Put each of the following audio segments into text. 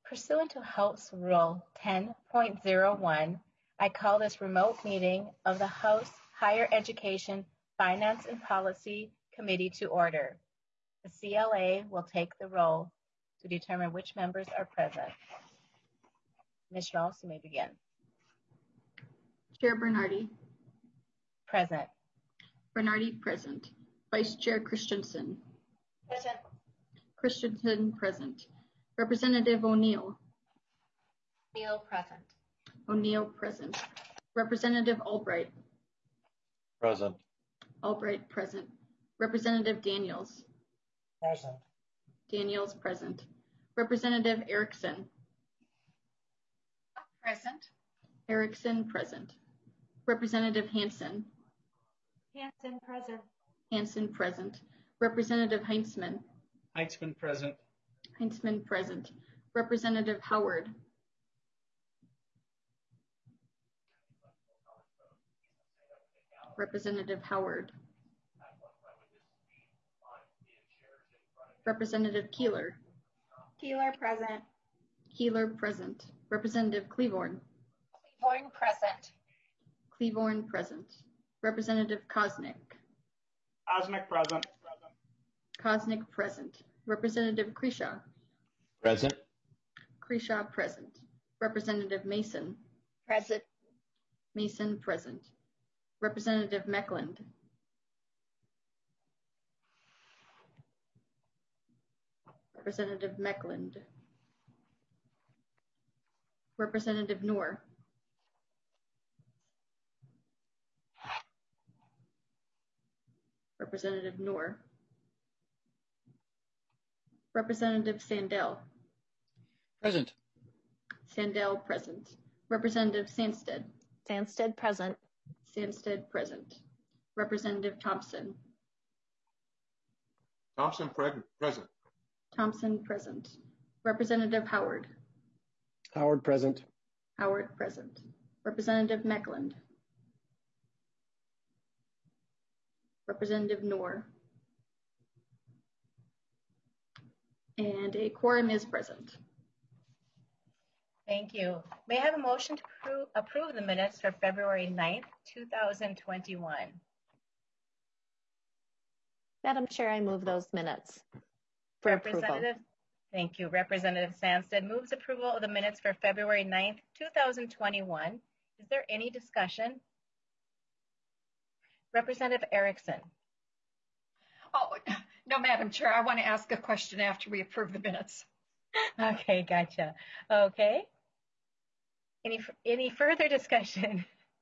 Pursuant to House Rule 10.01, I call this remote meeting of the House Higher Education Finance and Policy Committee to order. The CLA will take the roll to determine which members are present. Ms. Schmalz, you may begin. Chair Bernardi. Present. Bernardi, present. Vice Chair Christensen. Present. Christensen, present. Representative O'Neill. O'Neill, present. O'Neill, present. Representative Albright. Present. Albright, present. Representative Daniels. Present. Daniels, present. Representative Erickson. Present. Erickson, present. Representative Hansen. Hansen, present. Hansen, present. Representative Heinzman. Heinzman, present. Heinzman, present. Representative Howard. Representative Howard. Representative Keeler. Keeler, present. Keeler, present. Representative Cleavorn. Cleavorn, present. Cleavorn, present. Representative Kosnick. Kosnick, present. Kosnick, present. Representative Kreshaw. Present. Kreshaw, present. Representative Mason. Present. Mason, present. Representative Meckland. Representative Meckland. Representative Noor. Representative Noor. Representative Sandell. Present. Sandell, present. Representative Sandsted. Sandsted, present. Sandsted, present. Representative Thompson. Thompson, present. Thompson, present. Representative Howard. Howard, present. Howard, present. Representative Meckland. Representative Noor. And a quorum is present. Thank you. May I have a motion to approve the minutes for February 9th, 2021? Madam Chair, I move those minutes for approval. Thank you. Representative Sandsted moves approval of the minutes for February 9th, 2021. Is there any discussion? Representative Erickson. Oh, no, Madam Chair, I want to ask a question after we approve the minutes. Okay, gotcha. Okay. Any further discussion?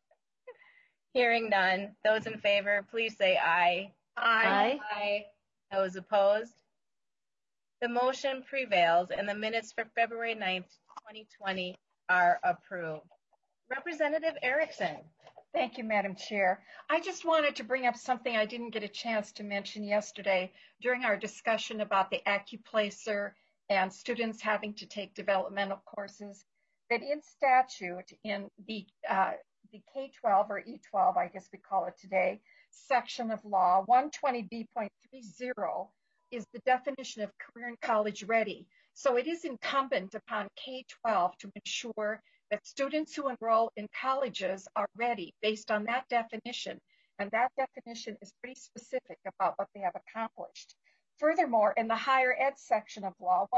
Hearing none. Those in favor, please say aye. Aye. Aye. Those opposed? The motion prevails and the minutes for February 9th, 2020 are approved. Representative Erickson. Thank you, Madam Chair. I just wanted to bring up something I didn't get a chance to mention yesterday during our discussion about the AccuPlacer and students having to take developmental courses, that in statute in the K-12 or E-12, I guess we call it today, section of law 120B.30 is the definition of career and college ready. So it is incumbent upon K-12 to ensure that students who enroll in colleges are ready based on that definition. And that definition is pretty specific about what they have accomplished. Furthermore, in the higher ed section of law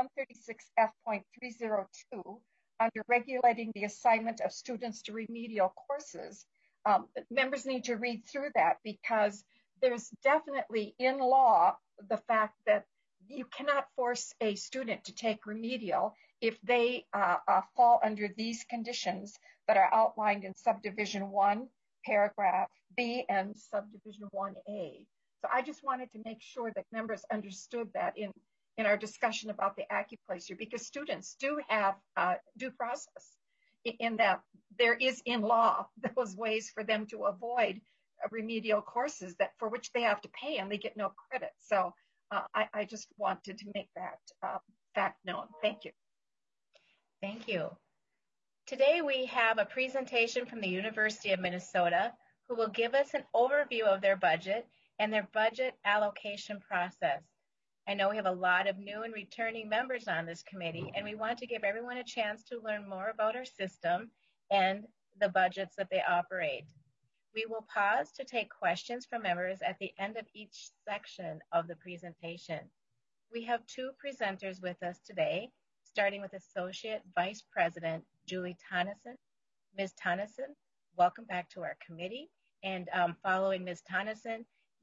136F.302, under regulating the assignment of students to remedial courses, members need to read through that because there's definitely in law the fact that you cannot force a student to take remedial if they fall under these conditions that are outlined in subdivision 1, paragraph B and subdivision 1A. So I just wanted to make sure that members understood that in our discussion about the AccuPlacer, because students do have due process in that there is in law those ways for them to avoid remedial courses that for which they have to pay and they get no credit. So I just wanted to make that fact known. Thank you. Thank you. Today we have a presentation from the University of Minnesota who will give us an overview of their budget and their budget allocation process. I know we have a lot of new and returning members on this committee, and we want to give everyone a chance to learn more about our system and the budgets that they operate. We will pause to take questions from members at the end of each section of the presentation. We have two presenters with us today, starting with Associate Vice President Julie Tonneson. Ms. Tonneson, welcome back to our committee. And following Ms. Tonneson,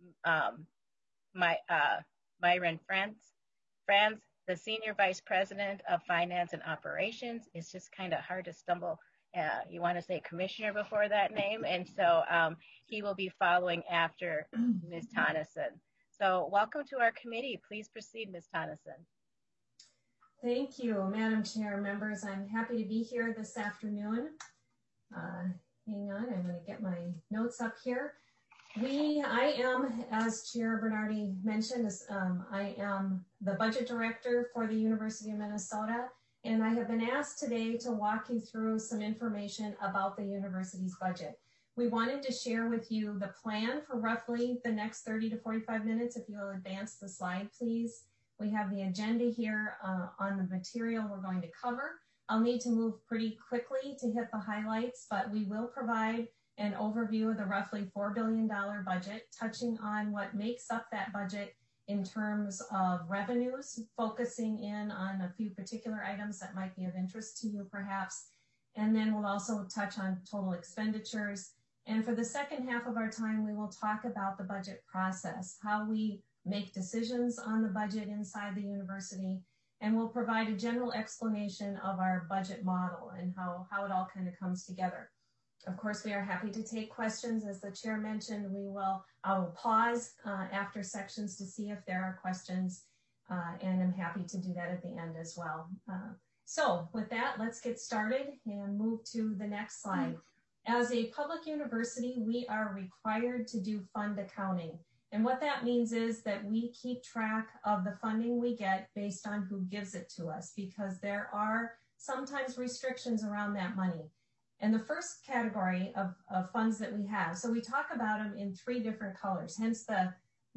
Myron Franz, the Senior Vice President of Finance and Operations. It's just kind of hard to stumble. You want to say commissioner before that name. And so he will be following after Ms. Tonneson. So welcome to our committee. Please proceed, Ms. Tonneson. Thank you, Madam Chair, members. I'm happy to be here this afternoon. Hang on, I'm going to get my notes up here. I am, as Chair Bernardi mentioned, I am the budget director for the University of Minnesota, and I have been asked today to walk you through some information about the university's budget. We wanted to share with you the plan for roughly the next 30 to 45 minutes. If you'll advance the slide, please. We have the agenda here on the material we're going to cover. I'll need to move pretty quickly to hit the highlights, but we will provide an overview of the roughly $4 billion budget, touching on what makes up that budget in terms of revenues, focusing in on a few particular items that might be of interest to you perhaps. And then we'll also touch on total expenditures. And for the second half of our time, we will talk about the budget process, how we make decisions on the budget inside the university, and we'll provide a general explanation of our budget model and how it all kind of comes together. Of course, we are happy to take questions. As the chair mentioned, I will pause after sections to see if there are questions, and I'm happy to do that at the end as well. So with that, let's get started and move to the next slide. As a public university, we are required to do fund accounting. And what that means is that we keep track of the funding we get based on who gives it to us, because there are sometimes restrictions around that money. And the first category of funds that we have, so we talk about them in 3 different colors, hence the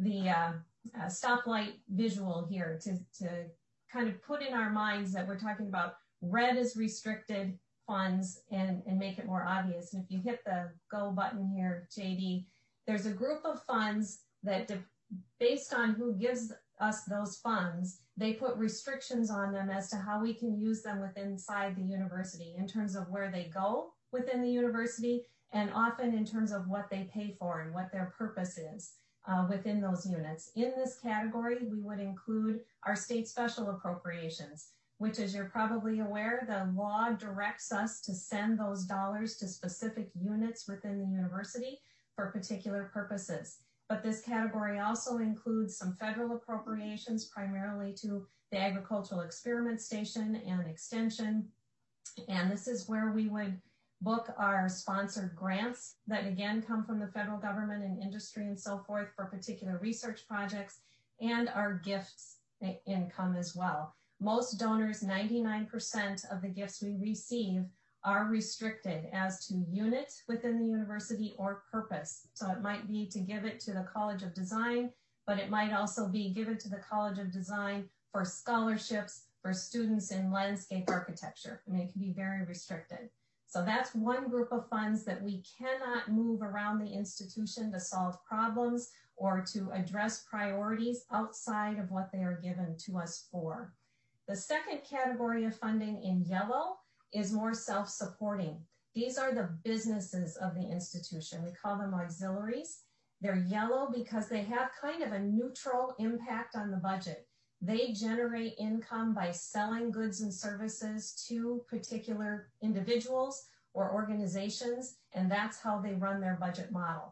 stoplight visual here to kind of put in our minds that we're talking about red is restricted funds and make it more obvious. And if you hit the go button here, JD, there's a group of funds that based on who gives us those funds, they put restrictions on them as to how we can use them inside the university in terms of where they go within the university, and often in terms of what they pay for and what their purpose is within those units. In this category, we would include our state special appropriations, which, as you're probably aware, the law directs us to send those dollars to specific units within the university for particular purposes. But this category also includes some federal appropriations, primarily to the Agricultural Experiment Station and Extension. And this is where we would book our sponsored grants that again come from the federal government and industry and so forth for particular research projects, and our gifts income as well. Most donors, 99% of the gifts we receive are restricted as to unit within the university or purpose. So it might be to give it to the College of Design, but it might also be given to the College of Design for scholarships for students in landscape architecture. I mean, it can be very restricted. So that's one group of funds that we cannot move around the institution to solve problems or to address priorities outside of what they are given to us for. The second category of funding in yellow is more self-supporting. These are the businesses of the institution. We call them auxiliaries. They're yellow because they have kind of a neutral impact on the budget. They generate income by selling goods and services to particular individuals or organizations, and that's how they run their budget model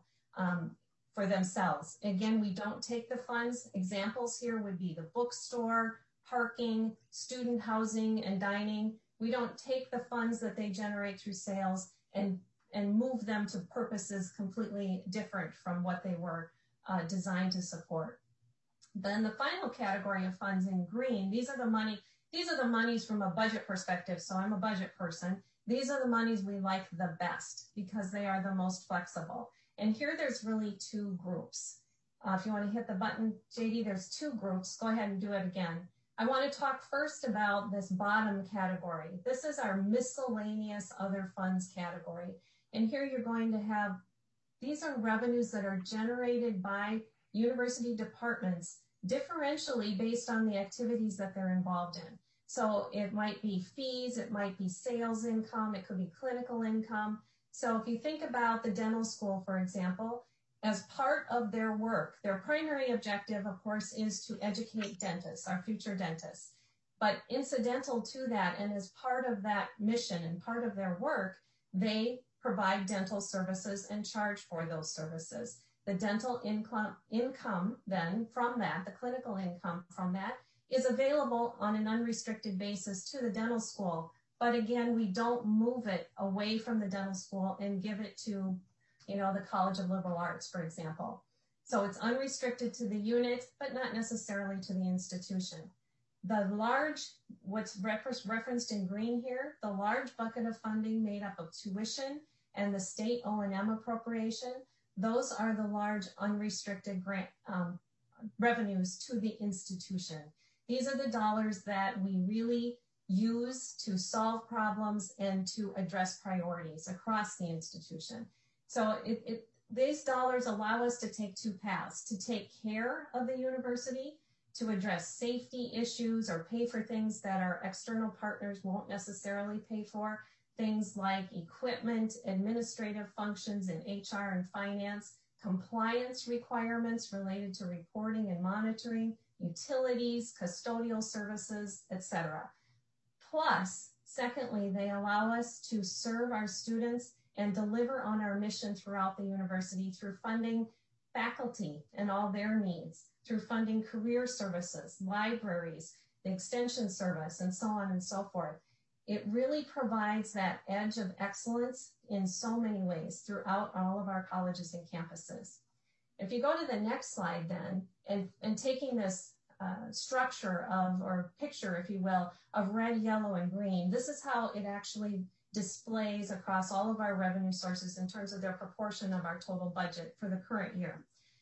for themselves. Again, we don't take the funds. Examples here would be the bookstore, parking, student housing, and dining. We don't take the funds that they generate through sales and move them to purposes completely different from what they were designed to support. Then the final category of funds in green, these are the monies from a budget perspective. So I'm a budget person. These are the monies we like the best because they are the most flexible. And here there's really 2 groups. If you want to hit the button, JD, there's two groups. Go ahead and do it again. I want to talk first about this bottom category. This is our miscellaneous other funds category. And here you're going to have, these are revenues that are generated by university departments differentially based on the activities that they're involved in. So it might be fees, it might be sales income, it could be clinical income. So if you think about the dental school, for example, as part of their work, their primary objective, of course, is to educate dentists, our future dentists. But incidental to that, and as part of that mission and part of their work, they provide dental services and charge for those services. The dental income then from that, the clinical income from that, is available on an unrestricted basis to the dental school. But again, we don't move it away from the dental school and give it to, the College of Liberal Arts, for example. So it's unrestricted to the unit, but not necessarily to the institution. The large, what's referenced in green here, the large bucket of funding made up of tuition and the state O&M appropriation, those are the large unrestricted grant revenues to the institution. These are the dollars that we really use to solve problems and to address priorities across the institution. So these dollars allow us to take two paths: to take care of the university, to address safety issues or pay for things that our external partners won't necessarily pay for, things like equipment, administrative functions in HR and finance, compliance requirements related to reporting and monitoring, utilities, custodial services, etc. Plus, secondly, they allow us to serve our students and deliver on our mission throughout the university through funding faculty and all their needs, through funding career services, libraries, the extension service, and so on and so forth. It really provides that edge of excellence in so many ways throughout all of our colleges and campuses. If you go to the next slide then, and taking this structure of, or picture, if you will, of red, yellow, and green, this is how it actually displays across all of our revenue sources in terms of their proportion of our total budget for the current year.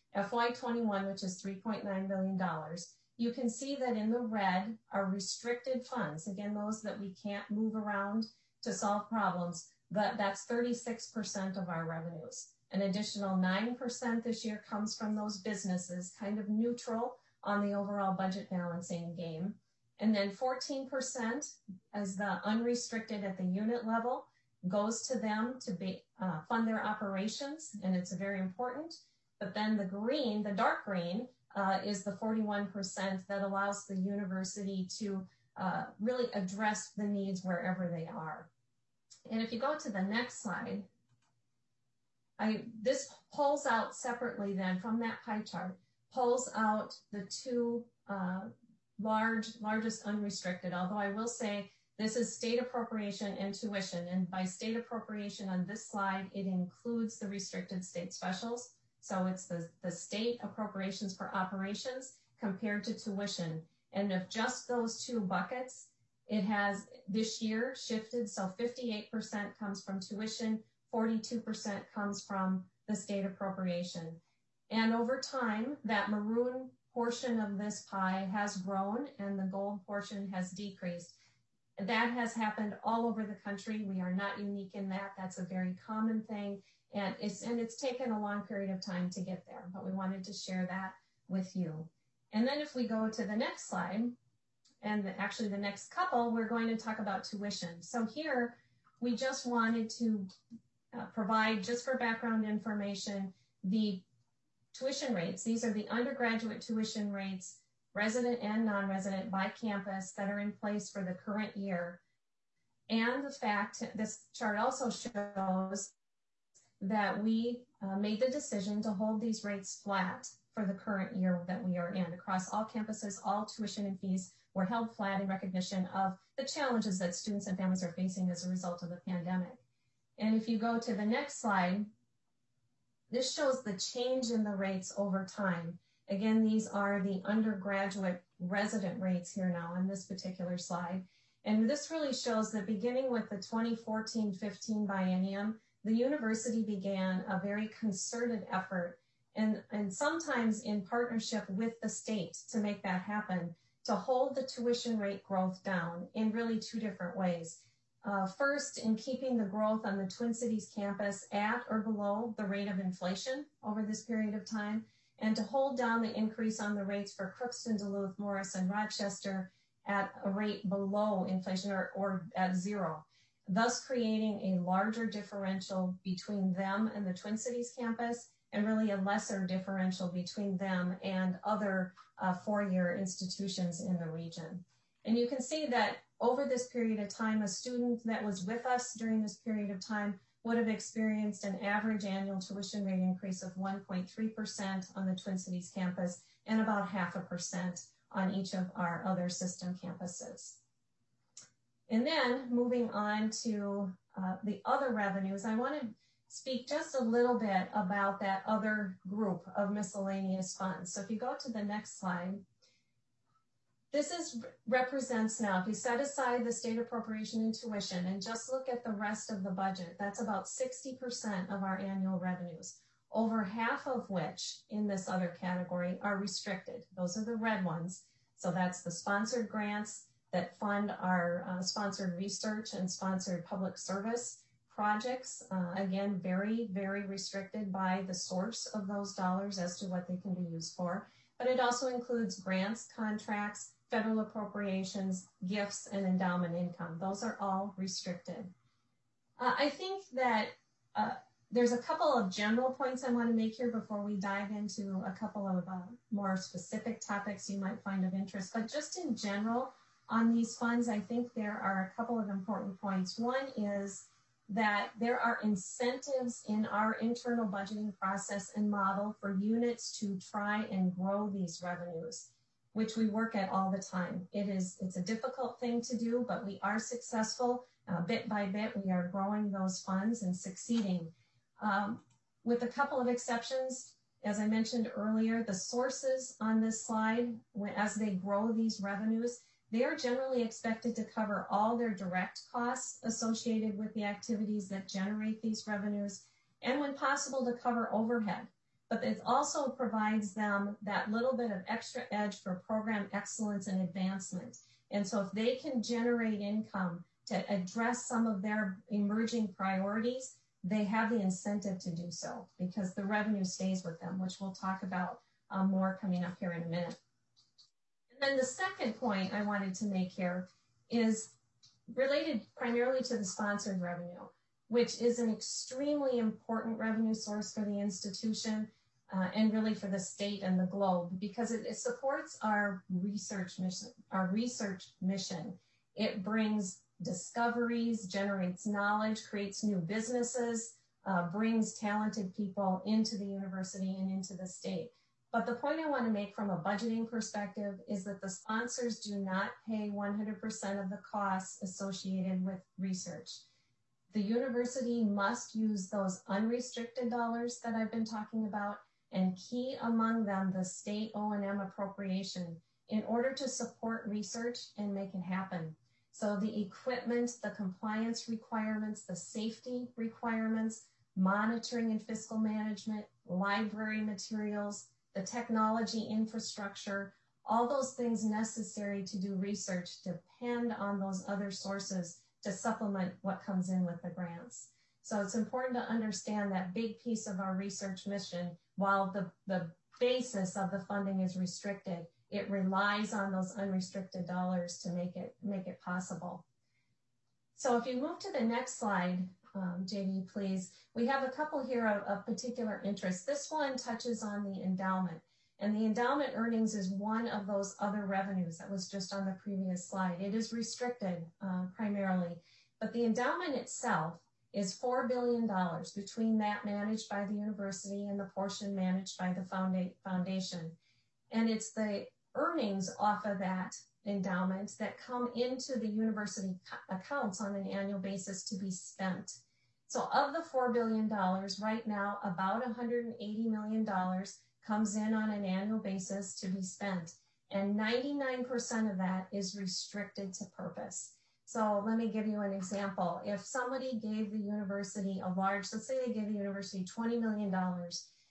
FY21, which is $3.9 billion, you can see that in the red are restricted funds. Again, those that we can't move around to solve problems, but that's 36% of our revenues. An additional 9% this year comes from those businesses, kind of neutral on the overall budget balancing game. And then 14% as the unrestricted at the unit level goes to them to fund their operations, and it's very important. But then the green, the dark green, is the 41% that allows the university to really address the needs wherever they are. And if you go to the next slide, this pulls out separately then from that pie chart, pulls out the two largest unrestricted, although I will say this is state appropriation and tuition. And by state appropriation on this slide, it includes the restricted state specials. So it's the state appropriations for operations compared to tuition. And of just those two buckets, it has this year shifted. So 58% comes from tuition, 42% comes from the state appropriation. And over time, that maroon portion of this pie has grown and the gold portion has decreased. That has happened all over the country. We are not unique in that. That's a very common thing. And it's taken a long period of time to get there, but we wanted to share that with you. And then if we go to the next slide, and actually the next couple, we're going to talk about tuition. So here, we just wanted to provide, just for background information, the tuition rates. These are the undergraduate tuition rates, resident and non-resident by campus, that are in place for the current year. And the fact, this chart also shows that we made the decision to hold these rates flat for the current year that we are in. Across all campuses, all tuition and fees were held flat in recognition of the challenges that students and families are facing as a result of the pandemic. And if you go to the next slide, this shows the change in the rates over time. Again, these are the undergraduate resident rates here now on this particular slide. And this really shows that beginning with the 2014-15 biennium, the university began a very concerted effort and sometimes in partnership with the state to make that happen, to hold the tuition rate growth down in really two different ways. First, in keeping the growth on the Twin Cities campus at or below the rate of inflation over this period of time, and to hold down the increase on the rates for Crookston, Duluth, Morris, and Rochester at a rate below inflation or at zero, thus creating a larger differential between them and the Twin Cities campus, and really a lesser differential between them and other four-year institutions in the region. And you can see that over this period of time, a student that was with us during this period of time would have experienced an average annual tuition rate increase of 1.3% on the Twin Cities campus and about 0.5% on each of our other system campuses. And then moving on to the other revenues, I want to speak just a little bit about that other group of miscellaneous funds. So if you go to the next slide, this represents now, if you set aside the state appropriation and tuition and just look at the rest of the budget, that's about 60% of our annual revenues, over half of which in this other category are restricted. Those are the red ones. So that's the sponsored grants that fund our sponsored research and sponsored public service projects. Again, very, very restricted by the source of those dollars as to what they can be used for. But it also includes grants, contracts, federal appropriations, gifts, and endowment income. Those are all restricted. I think that there's a couple of general points I want to make here before we dive into a couple of more specific topics you might find of interest. But just in general, on these funds, I think there are a couple of important points. One is that there are incentives in our internal budgeting process and model for units to try and grow these revenues, which we work at all the time. It's a difficult thing to do, but we are successful. Bit by bit, we are growing those funds and succeeding. With a couple of exceptions, as I mentioned earlier, the sources on this slide, as they grow these revenues, they are generally expected to cover all their direct costs associated with the activities that generate these revenues, and when possible, to cover overhead. But it also provides them that little bit of extra edge for program excellence and advancement. And so if they can generate income to address some of their emerging priorities, they have the incentive to do so because the revenue stays with them, which we'll talk about more coming up here in a minute. And then the second point I wanted to make here is related primarily to the sponsored revenue, which is an extremely important revenue source for the institution and really for the state and the globe, because it supports our research mission. It brings discoveries, generates knowledge, creates new businesses, brings talented people into the university and into the state. But the point I want to make from a budgeting perspective is that the sponsors do not pay 100% of the costs associated with research. The university must use those unrestricted dollars that I've been talking about, and key among them the state O&M appropriation, in order to support research and make it happen. So the equipment, the compliance requirements, the safety requirements, monitoring and fiscal management, library materials, the technology infrastructure, all those things necessary to do research depend on those other sources to supplement what comes in with the grants. So it's important to understand that big piece of our research mission, while the basis of the funding is restricted, it relies on those unrestricted dollars to make it possible. So if you move to the next slide, JD, please, we have a couple here of particular interest. This one touches on the endowment, and the endowment earnings is one of those other revenues that was just on the previous slide. It is restricted primarily, but the endowment itself is $4 billion between that managed by the university and the portion managed by the foundation. And it's the earnings off of that endowment that come into the university accounts on an annual basis to be spent. So of the $4 billion, right now, about $180 million comes in on an annual basis to be spent. And 99% of that is restricted to purpose. So let me give you an example. If somebody gave the university a large, let's say they gave the university $20 million,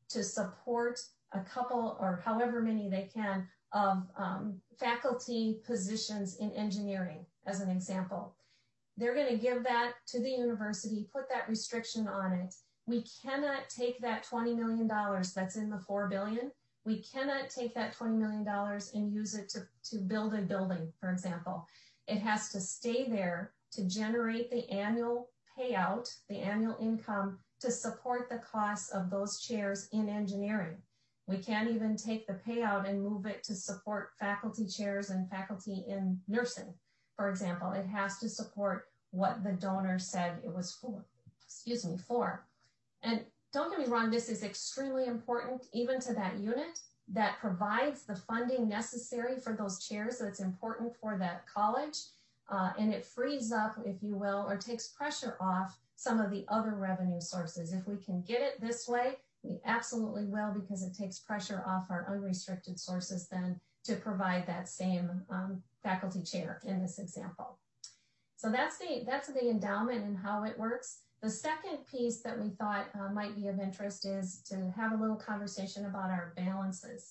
to support a couple or however many they can of faculty positions in engineering, as an example. They're going to give that to the university, put that restriction on it. We cannot take that $20 million that's in the $4 billion. We cannot take that $20 million and use it to build a building, for example. It has to stay there to generate the annual payout, the annual income to support the costs of those chairs in engineering. We can't even take the payout and move it to support faculty chairs and faculty in nursing, for example. It has to support what the donor said it was for. And don't get me wrong, this is extremely important even to that unit that provides the funding necessary for those chairs that's important for that college. And it frees up, if you will, or takes pressure off some of the other revenue sources. If we can get it this way, we absolutely will, because it takes pressure off our unrestricted sources then to provide that same faculty chair in this example. So that's the endowment and how it works. The second piece that we thought might be of interest is to have a little conversation about our balances.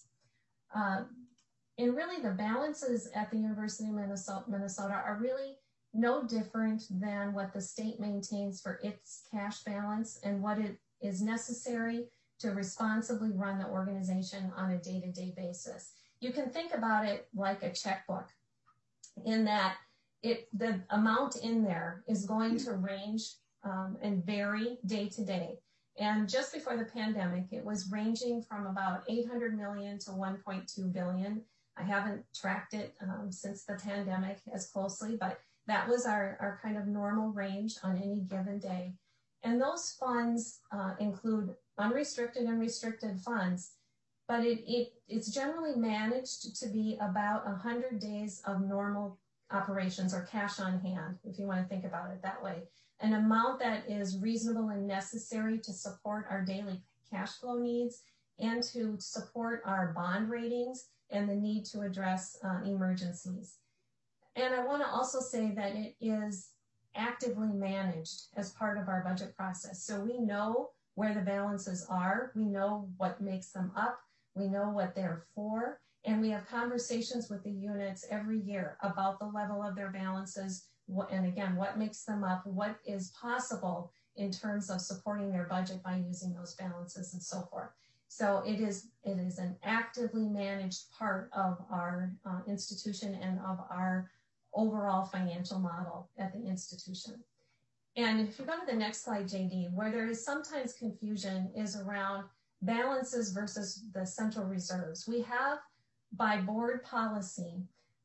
And really the balances at the University of Minnesota are really no different than what the state maintains for its cash balance and what it is necessary to responsibly run the organization on a day-to-day basis. You can think about it like a checkbook, in that the amount in there is going to range and vary day to day. And just before the pandemic, it was ranging from about 800 million to 1.2 billion. I haven't tracked it since the pandemic as closely, but that was our kind of normal range on any given day. And those funds include unrestricted and restricted funds, but it's generally managed to be about 100 days of normal operations or cash on hand, if you want to think about it that way. An amount that is reasonable and necessary to support our daily cash flow needs and to support our bond ratings and the need to address emergencies. And I want to also say that it is actively managed as part of our budget process. So we know where the balances are, we know what makes them up, we know what they're for, and we have conversations with the units every year about the level of their balances, and again, what makes them up, what is possible in terms of supporting their budget by using those balances and so forth. So it is an actively managed part of our institution and of our overall financial model at the institution. And if you go to the next slide, JD, where there is sometimes confusion is around balances versus the central reserves. We have, by board policy,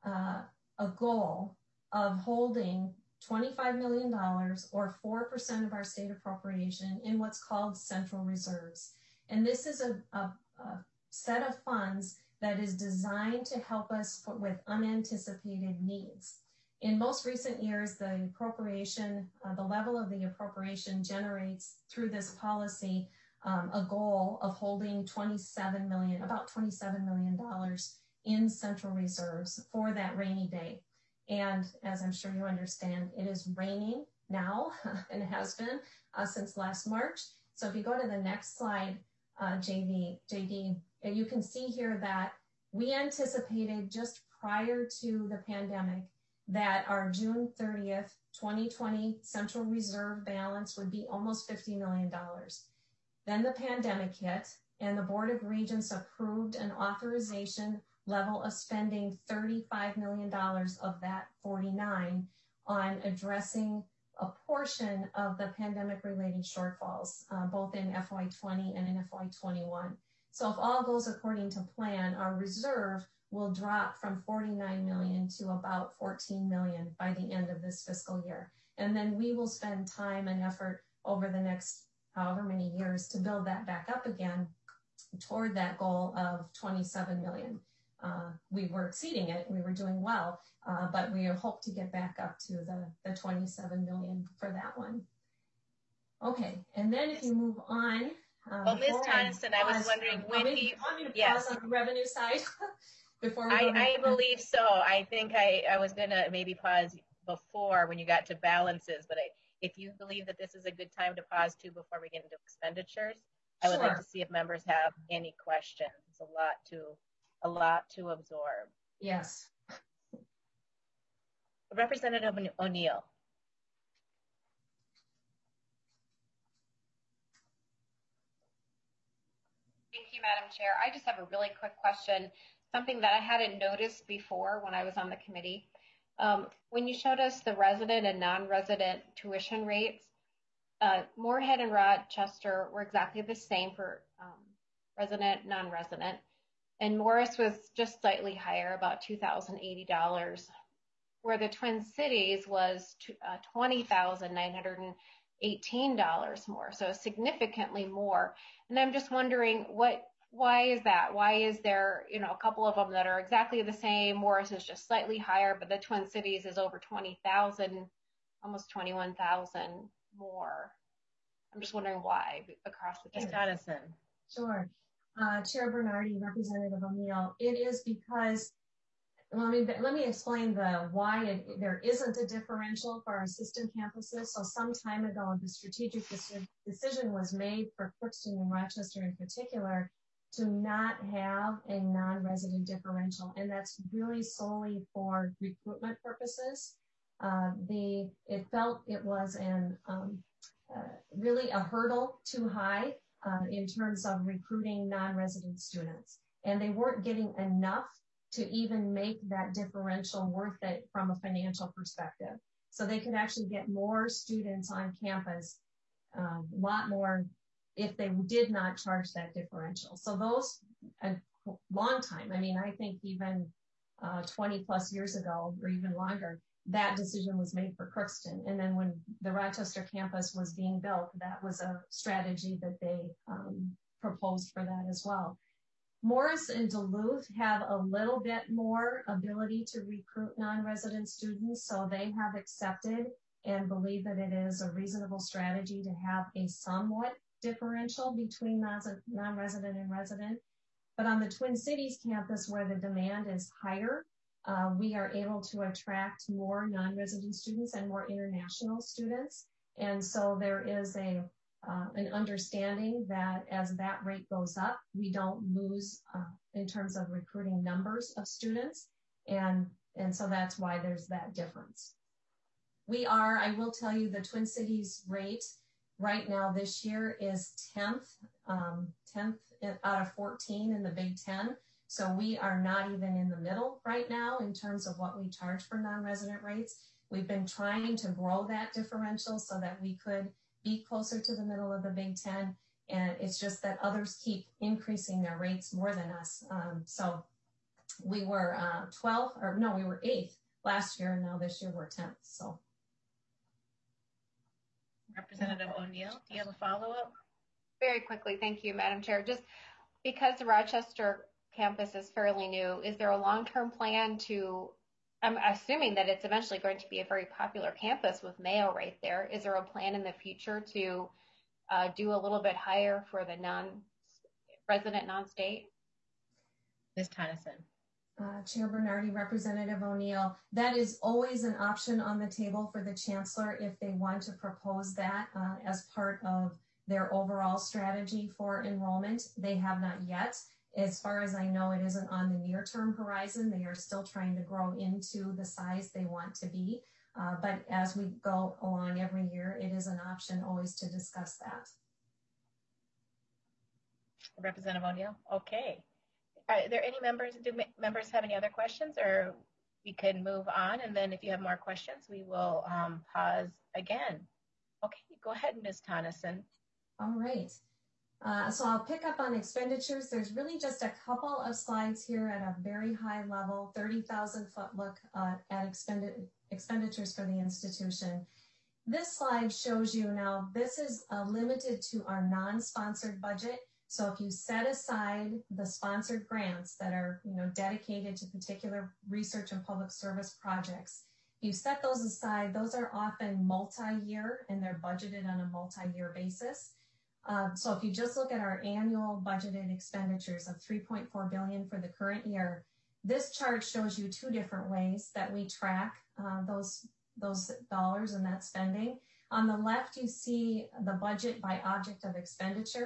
a goal of holding $25 million or 4% of our state appropriation in what's called central reserves. And this is a set of funds that is designed to help us with unanticipated needs. In most recent years, the appropriation, the level of the appropriation generates through this policy a goal of holding about $27 million in central reserves for that rainy day. And as I'm sure you understand, it is raining now and it has been since last March. So if you go to the next slide, JD, you can see here that we anticipated just prior to the pandemic that our June 30th, 2020 Central Reserve balance would be almost $50 million. Then the pandemic hit and the Board of Regents approved an authorization level of spending $35 million of that 49 on addressing a portion of the pandemic-related shortfalls, both in FY20 and in FY21. So if all goes according to plan, our reserve will drop from 49 million to about 14 million by the end of this fiscal year. And then we will spend time and effort over the next however many years to build that back up again toward that goal of 27 million. We were exceeding it, we were doing well, but we hope to get back up to the 27 million for that one. Okay, and then if you move on. Well, Ms. Tonneson, I was wondering when do you, yes, on the revenue side before we I believe so. I think I was gonna maybe pause before when you got to balances, but if you believe that this is a good time to pause too before we get into expenditures. I would like Sure. to see if members have any questions. It's a lot to absorb. Yes. Representative O'Neill. Thank you, Madam Chair. I just have a really quick question, something that I hadn't noticed before when I was on the committee. When you showed us the resident and non-resident tuition rates, Moorhead and Rochester were exactly the same for resident, non-resident, and Morris was just slightly higher, about $2,080, where the Twin Cities was $20,918 more, so significantly more. And I'm just wondering, why is that? Why is there, a couple of them that are exactly the same? Morris is just slightly higher, but the Twin Cities is over 20,000, almost 21,000 more. I'm just wondering why across the Ms. Coniston. Sure. Chair Bernardi, Representative O'Neill, it is because, let me explain why there isn't a differential for our system campuses. So some time ago, the strategic decision was made for Crookston and Rochester in particular to not have a non-resident differential, and that's really solely for recruitment purposes. It felt it was really a hurdle too high in terms of recruiting non-resident students, and they weren't getting enough to even make that differential worth it from a financial perspective. So they could actually get more students on campus, a lot more, if they did not charge that differential. So those, a long time, I think even 20 plus years ago or even longer, that decision was made for Crookston. And then when the Rochester campus was being built, that was a strategy that they proposed for that as well. Morris and Duluth have a little bit more ability to recruit non-resident students, so they have accepted and believe that it is a reasonable strategy to have a somewhat differential between non-resident and resident. But on the Twin Cities campus, where the demand is higher, we are able to attract more non-resident students and more international students. And so there is an understanding that as that rate goes up, we don't lose in terms of recruiting numbers of students. And so that's why there's that difference. I will tell you, the Twin Cities rate right now this year is 10th out of 14 in the Big Ten. So we are not even in the middle right now in terms of what we charge for non-resident rates. We've been trying to grow that differential so that we could be closer to the middle of the Big Ten. And it's just that others keep increasing their rates more than us. So we were we were 8th last year, and now this year we're 10th. So. Representative O'Neill, do you have a follow-up? Very quickly, thank you, Madam Chair. Just because the Rochester campus is fairly new, is there a long-term plan I'm assuming that it's eventually going to be a very popular campus with Mayo right there. Is there a plan in the future to do a little bit higher for the non-resident, non-state? Ms. Tennyson. Chair Bernardi, Representative O'Neill, that is always an option on the table for the chancellor if they want to propose that as part of their overall strategy for enrollment. They have not yet. As far as I know, it isn't on the near-term horizon. They are still trying to grow into the size they want to be. But as we go along every year, it is an option always to discuss that. Representative O'Neill, okay. Are there any members, do members have any other questions, or we can move on? And then if you have more questions, we will pause again. Okay, go ahead, Ms. Tonneson. All right. So I'll pick up on expenditures. There's really just a couple of slides here at a very high level, 30,000 foot look at expenditures for the institution. This slide shows you now, this is limited to our non-sponsored budget. So if you set aside the sponsored grants that are dedicated to particular research and public service projects, you set those aside, those are often multi-year and they're budgeted on a multi-year basis. So if you just look at our annual budgeted expenditures of $3.4 billion for the current year, this chart shows you two different ways that we track those dollars and that spending. On the left, you see the budget by object of expenditure.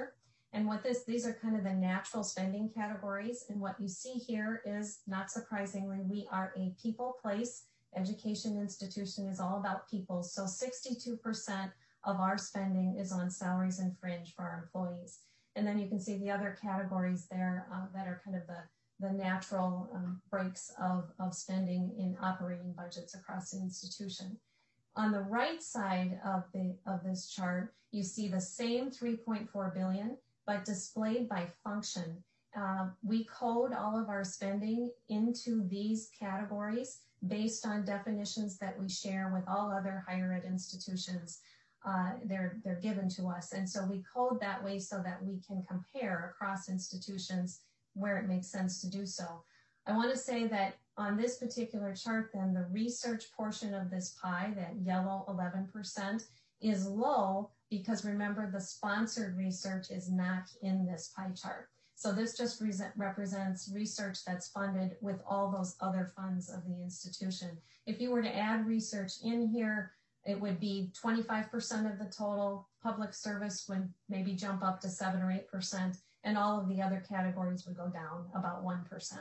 And these are kind of the natural spending categories. And what you see here is, not surprisingly, we are a people place. Education institution is all about people. So 62% of our spending is on salaries and fringe for our employees. And then you can see the other categories there that are kind of the natural breaks of spending in operating budgets across the institution. On the right side of this chart, you see the same 3.4 billion, but displayed by function. We code all of our spending into these categories based on definitions that we share with all other higher ed institutions. They're given to us. And so we code that way so that we can compare across institutions where it makes sense to do so. I want to say that on this particular chart, then, the research portion of this pie, that yellow 11%, is low because, remember, the sponsored research is not in this pie chart. So this just represents research that's funded with all those other funds of the institution. If you were to add research in here, it would be 25% of the total. Public service would maybe jump up to 7 or 8%, and all of the other categories would go down about 1%.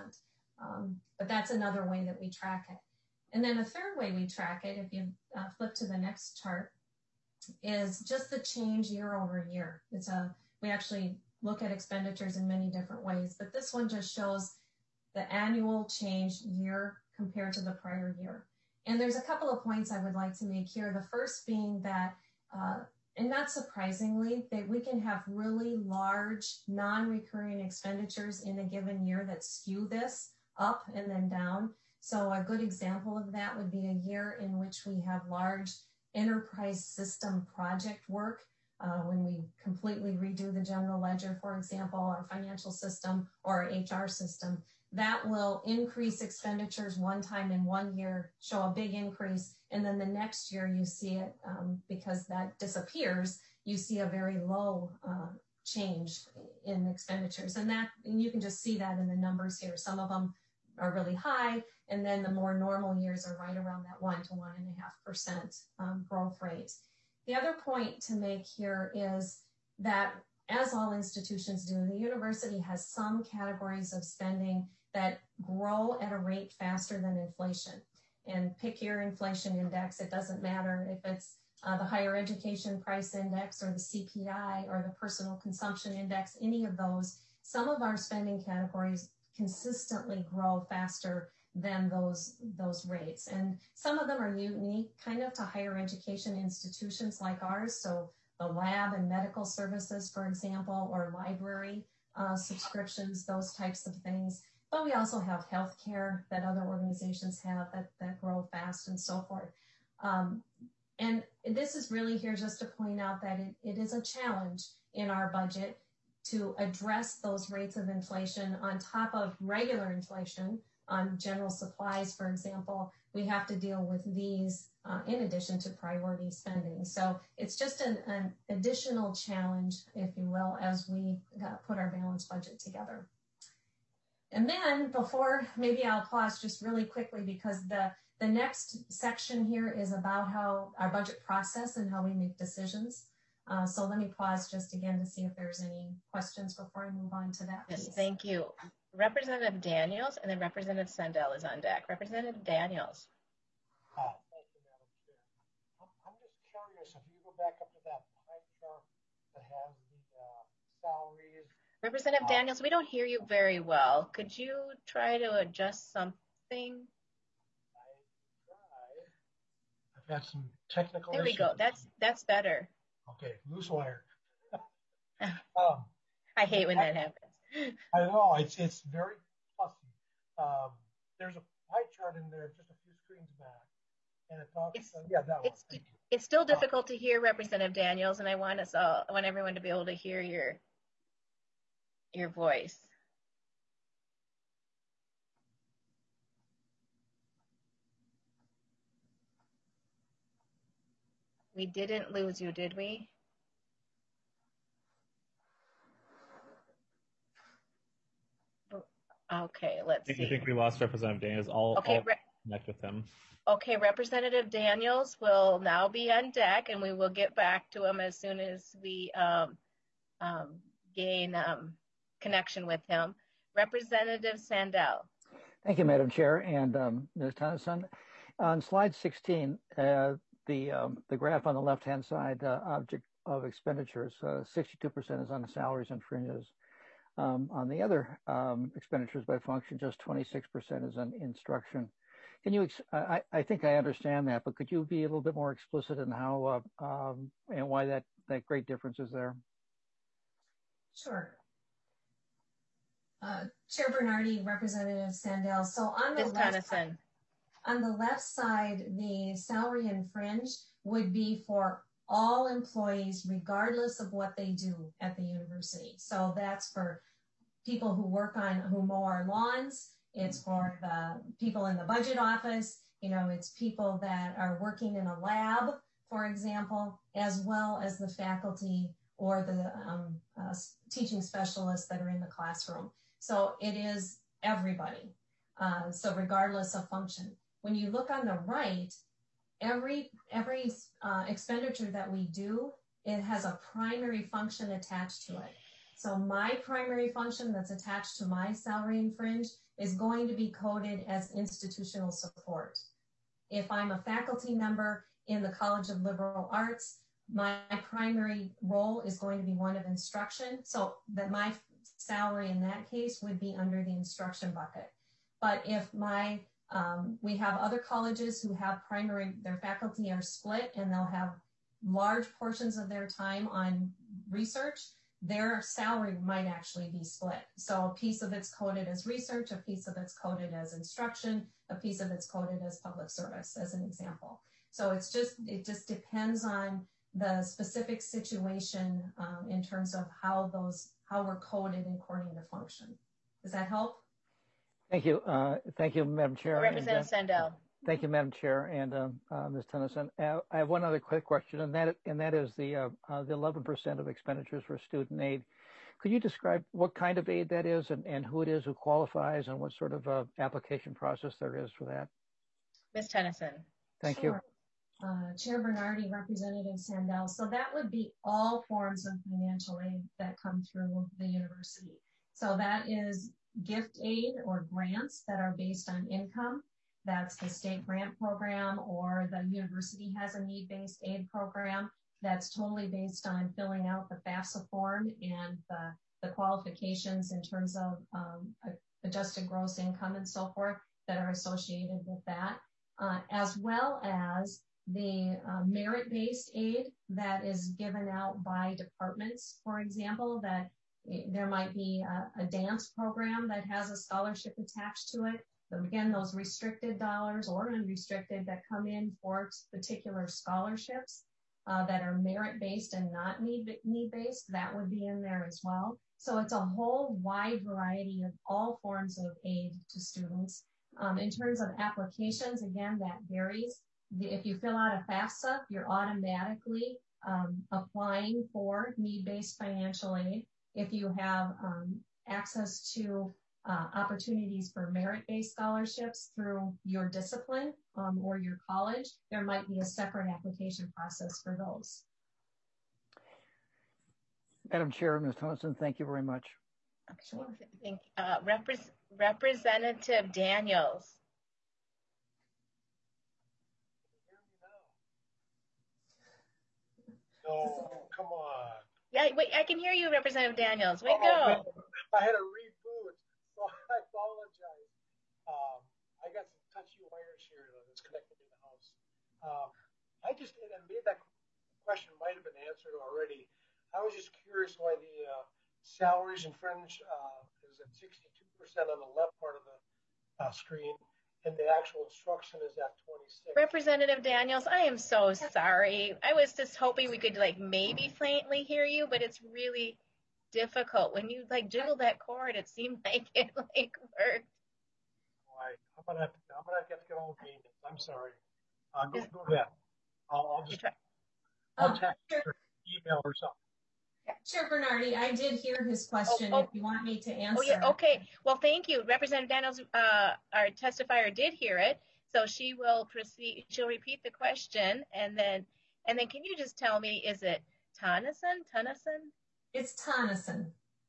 But that's another way that we track it. And then a third way we track it, if you flip to the next chart, is just the change year over year. We actually look at expenditures in many different ways, but this one just shows the annual change year compared to the prior year. And there's a couple of points I would like to make here. The first being that, and not surprisingly, that we can have really large non-recurring expenditures in a given year that skew this up and then down. So a good example of that would be a year in which we have large enterprise system project work, when we completely redo the general ledger, for example, our financial system or our HR system. That will increase expenditures one time in 1 year, show a big increase, and then the next year you see it, because that disappears, you see a very low change in expenditures. And you can just see that in the numbers here. Some of them are really high, and then the more normal years are right around that 1 to 1.5% growth rate. The other point to make here is that, as all institutions do, the university has some categories of spending that grow at a rate faster than inflation. And pick your inflation index. It doesn't matter if it's the higher education price index or the CPI or the personal consumption index, any of those. Some of our spending categories consistently grow faster than those rates. And some of them are unique kind of to higher education institutions like ours. So the lab and medical services, for example, or library subscriptions, those types of things. But we also have healthcare that other organizations have that grow fast and so forth. And this is really here just to point out that it is a challenge in our budget to address those rates of inflation on top of regular inflation on general supplies, for example. We have to deal with these in addition to priority spending. So it's just an additional challenge, if you will, as we put our balanced budget together. And then before, maybe I'll pause just really quickly, because the next section here is about how our budget process and how we make decisions. So let me pause just again to see if there's any questions before I move on to that piece. Yes, thank you. Representative Daniels, and then Representative Sandell is on deck. Representative Daniels. Thank you, Madam Chair. I'm just curious, if you go back up to that pie chart that has the salaries. Representative Daniels, we don't hear you very well. Could you try to adjust something? I tried. I've had some technical issues. There we go. That's better. Okay, loose wire. I hate when that happens. I know, it's very fussy. There's a pie chart in there just a few screens back, and it talks. That one. It's still difficult to hear, Representative Daniels, and I want everyone to be able to hear your voice. We didn't lose you, did we? Okay, let's see. I think we lost Representative Daniels. I'll connect with him. Okay, Representative Daniels will now be on deck, and we will get back to him as soon as we gain connection with him. Representative Sandell. Thank you, Madam Chair and Ms. Tennyson. On slide 16, the graph on the left-hand side, object of expenditures, 62% is on salaries and fringes. On the other expenditures by function, just 26% is on instruction. Can you? I think I understand that, but could you be a little bit more explicit in how and why that great difference is there? Sure. Chair Bernardi, Representative Sandell. So on the left side, the salary and fringe would be for all employees, regardless of what they do at the university. So that's for people who mow our lawns. It's for the people in the budget office. It's people that are working in a lab, for example, as well as the faculty or the teaching specialists that are in the classroom. So it is everybody. So regardless of function. When you look on the right, every expenditure that we do, it has a primary function attached to it. So my primary function that's attached to my salary and fringe is going to be coded as institutional support. If I'm a faculty member in the College of Liberal Arts, my primary role is going to be one of instruction. So that my salary in that case would be under the instruction bucket. But if we have other colleges who have their faculty are split and they'll have large portions of their time on research, their salary might actually be split. So a piece of it's coded as research, a piece of it's coded as instruction, a piece of it's coded as public service, as an example. So it just depends on the specific situation in terms of how we're coded according to function. Does that help? Thank you. Thank you, Madam Chair. Representative Sandell. Thank you, Madam Chair and Ms. Tennyson. I have one other quick question, and that is the 11% of expenditures for student aid. Could you describe what kind of aid that is and who it is who qualifies and what sort of application process there is for that? Ms. Tennyson. Thank you. Chair Bernardi, Representative Sandell. So that would be all forms of financial aid that come through the university. So that is gift aid or grants that are based on income. That's the state grant program, or the university has a need-based aid program that's totally based on filling out the FAFSA form and the qualifications in terms of adjusted gross income and so forth that are associated with that, as well as the merit-based aid that is given out by departments, for example, that there might be a dance program that has a scholarship attached to it. But again, those restricted dollars or unrestricted that come in for particular scholarships that are merit-based and not need-based, that would be in there as well. So it's a whole wide variety of all forms of aid to students. In terms of applications, again, that varies. If you fill out a FAFSA, you're automatically applying for need-based financial aid. If you have access to opportunities for merit-based scholarships through your discipline or your college, there might be a separate application process for those. Madam Chair, Ms. Tennyson, thank you very much. Sure. Thank you. Representative Daniels. No, come on. Yeah, wait, I can hear you, Representative Daniels. Way go. I had a reboot, so I apologize. I got some touchy wires here that's connected to the house. And maybe that question might have been answered already. I was just curious why the salaries and fringe is at 62% on the left part of the screen, and the actual instruction is at 26. Representative Daniels, I am so sorry. I was just hoping we could maybe faintly hear you, but it's really difficult. When you jiggle that cord, it seemed like it worked. All right, I'm gonna have to get on maintenance. I'm sorry. Go ahead. I'll just text or email or something. Chair Bernardi, I did hear his question if you want me to answer. Oh, yeah, okay. Well, thank you. Representative Daniels, our testifier, did hear it, so she will proceed. She'll repeat the question, and then can you just tell me, is it Tennyson? It's Tennyson.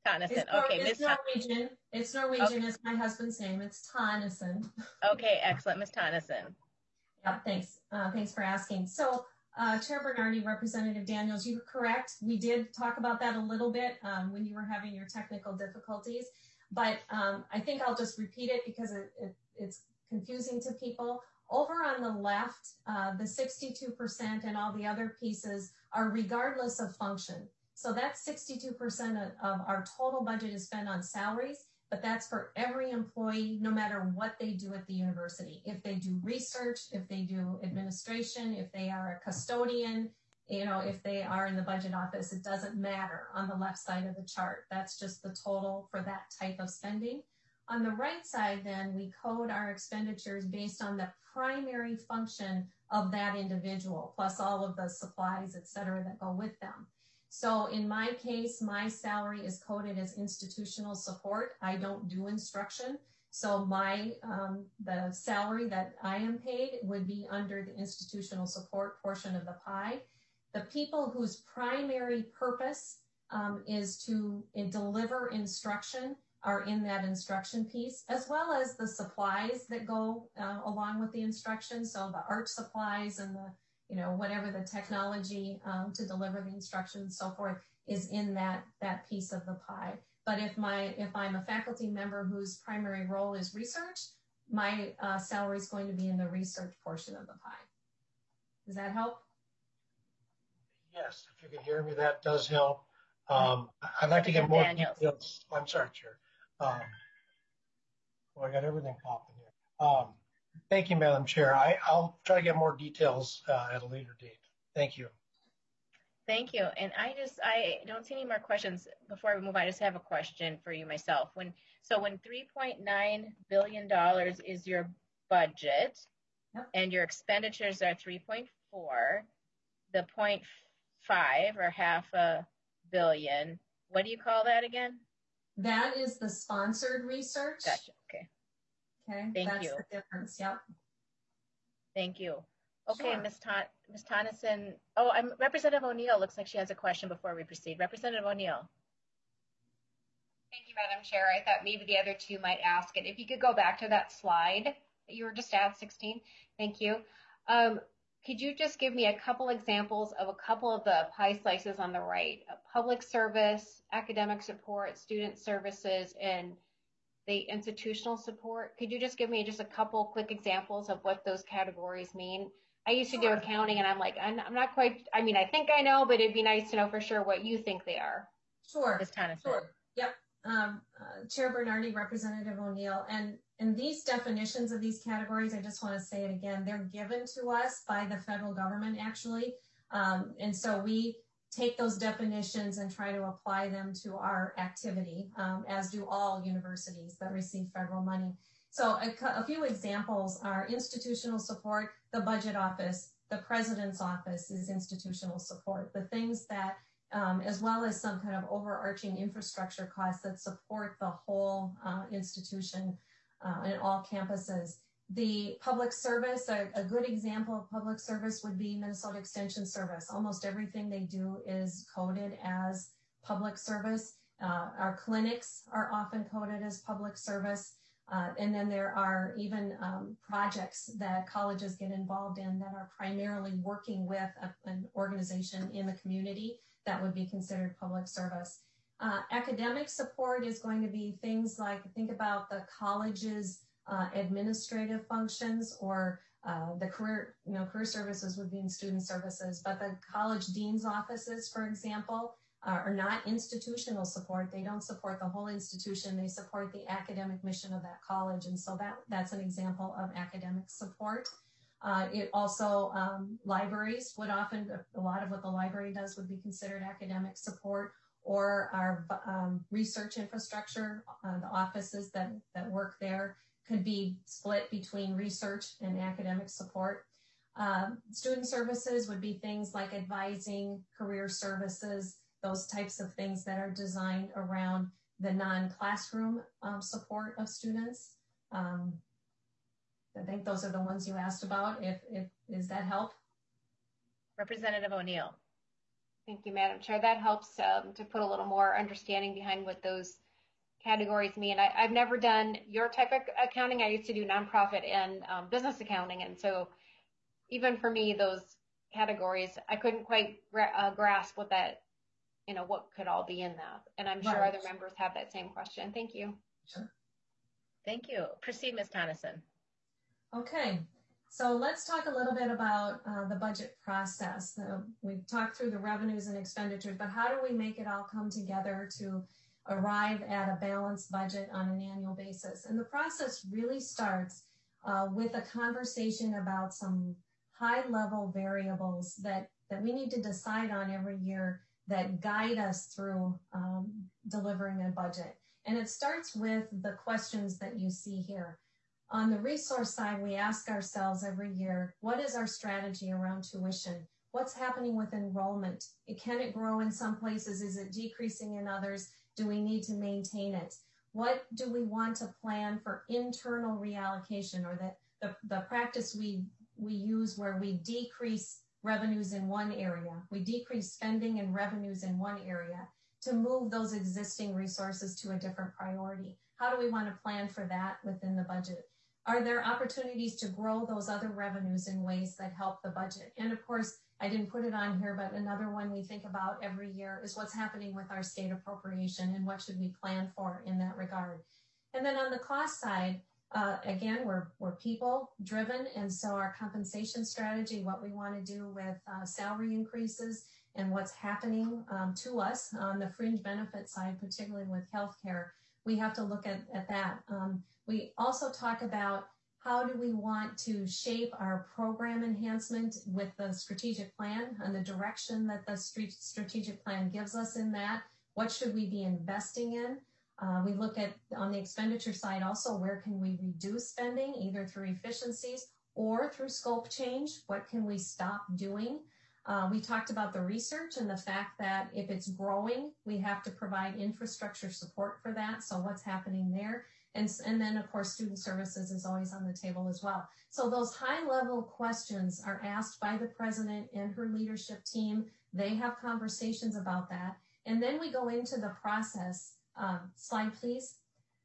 Tonneson. It's Norwegian. It's Norwegian. It's my husband's name. It's Tonneson. Okay, excellent, Ms. Tonneson. Yeah, thanks. Thanks for asking. So, Chair Bernardi, Representative Daniels, you were correct. We did talk about that a little bit when you were having your technical difficulties, but I think I'll just repeat it because it's confusing to people. Over on the left, the 62% and all the other pieces are regardless of function. So that's 62% of our total budget is spent on salaries, but that's for every employee, no matter what they do at the university. If they do research, if they do administration, if they are a custodian, if they are in the budget office, it doesn't matter on the left side of the chart. That's just the total for that type of spending. On the right side, then, we code our expenditures based on the primary function of that individual, plus all of the supplies, et cetera, that go with them. So in my case, my salary is coded as institutional support. I don't do instruction. So the salary that I am paid would be under the institutional support portion of the pie. The people whose primary purpose is to deliver instruction are in that instruction piece, as well as the supplies that go along with the instruction. So the art supplies and the, whatever the technology to deliver the instruction and so forth is in that piece of the pie. But if I'm a faculty member whose primary role is research, my salary is going to be in the research portion of the pie. Does that help? Yes, if you can hear me, that does help. I'd like to get more details. I'm sorry, Chair. I got everything popping here. Thank you, Madam Chair. I'll try to get more details at a later date. Thank you. Thank you. And I don't see any more questions. Before we move on, I just have a question for you myself. When $3.9 billion is your budget, yep, and your expenditures are 3.4, the 0.5 or $500 million, what do you call that again? That is the sponsored research. Gotcha. Okay. Okay. That's the difference. Yep. Thank you. Okay, sure. Ms. Tonneson. Representative O'Neill looks like she has a question before we proceed. Representative O'Neill. Thank you, Madam Chair. I thought maybe the other two might ask it. If you could go back to that slide that you were just at, 16. Thank you. Could you just give me a couple examples of a couple of the pie slices on the right? Public service, academic support, student services, and the institutional support. Could you just give me just a couple quick examples of what those categories mean? I used to do accounting, and I'm like, I'm not quite, I think I know, but it'd be nice to know for sure what you think they are. Sure. Ms. Tonneson. Sure. Yep. Chair Bernardi, Representative O'Neill, and these definitions of these categories, I just want to say it again, they're given to us by the federal government, actually. And so we take those definitions and try to apply them to our activity, as do all universities that receive federal money. So a few examples are institutional support, the budget office, the president's office is institutional support, the things that as well as some kind of overarching infrastructure costs that support the whole institution and all campuses. The public service, a good example of public service would be Minnesota Extension Service. Almost everything they do is coded as public service. Our clinics are often coded as public service. And then there are even projects that colleges get involved in that are primarily working with an organization in the community that would be considered public service. Academic support is going to be things like, think about the college's administrative functions, or the career services would be in student services, but the college dean's offices, for example, are not institutional support. They don't support the whole institution. They support the academic mission of that college. And so that's an example of academic support. It also, libraries would often, a lot of what the library does would be considered academic support, or our research infrastructure, the offices that work there could be split between research and academic support. Student services would be things like advising, career services, those types of things that are designed around the non-classroom support of students. I think those are the ones you asked about. Does that help? Representative O'Neill. Thank you, Madam Chair. That helps to put a little more understanding behind what those categories mean. I've never done your type of accounting. I used to do nonprofit and business accounting. And so even for me, those categories, I couldn't quite grasp what that, what could all be in that. And I'm sure other members have that same question. Thank you. Sure. Thank you. Proceed, Ms. Tonneson. Okay. So let's talk a little bit about the budget process. We've talked through the revenues and expenditures, but how do we make it all come together to arrive at a balanced budget on an annual basis? And the process really starts with a conversation about some high-level variables that we need to decide on every year that guide us through delivering a budget. And it starts with the questions that you see here. On the resource side, we ask ourselves every year, what is our strategy around tuition? What's happening with enrollment? Can it grow in some places? Is it decreasing in others? Do we need to maintain it? What do we want to plan for internal reallocation, or the practice we use where we decrease revenues in one area, we decrease spending and revenues in one area to move those existing resources to a different priority? How do we want to plan for that within the budget? Are there opportunities to grow those other revenues in ways that help the budget? And of course, I didn't put it on here, but another one we think about every year is what's happening with our state appropriation and what should we plan for in that regard. And then on the cost side, again, we're people driven. And so our compensation strategy, what we want to do with salary increases and what's happening to us on the fringe benefit side, particularly with healthcare, we have to look at that. We also talk about how do we want to shape our program enhancement with the strategic plan and the direction that the strategic plan gives us in that. What should we be investing in? We look at, on the expenditure side also, where can we reduce spending, either through efficiencies or through scope change? What can we stop doing? We talked about the research and the fact that if it's growing, we have to provide infrastructure support for that. So what's happening there? And then, of course, student services is always on the table as well. So those high-level questions are asked by the president and her leadership team. They have conversations about that. And then we go into the process. Slide, please.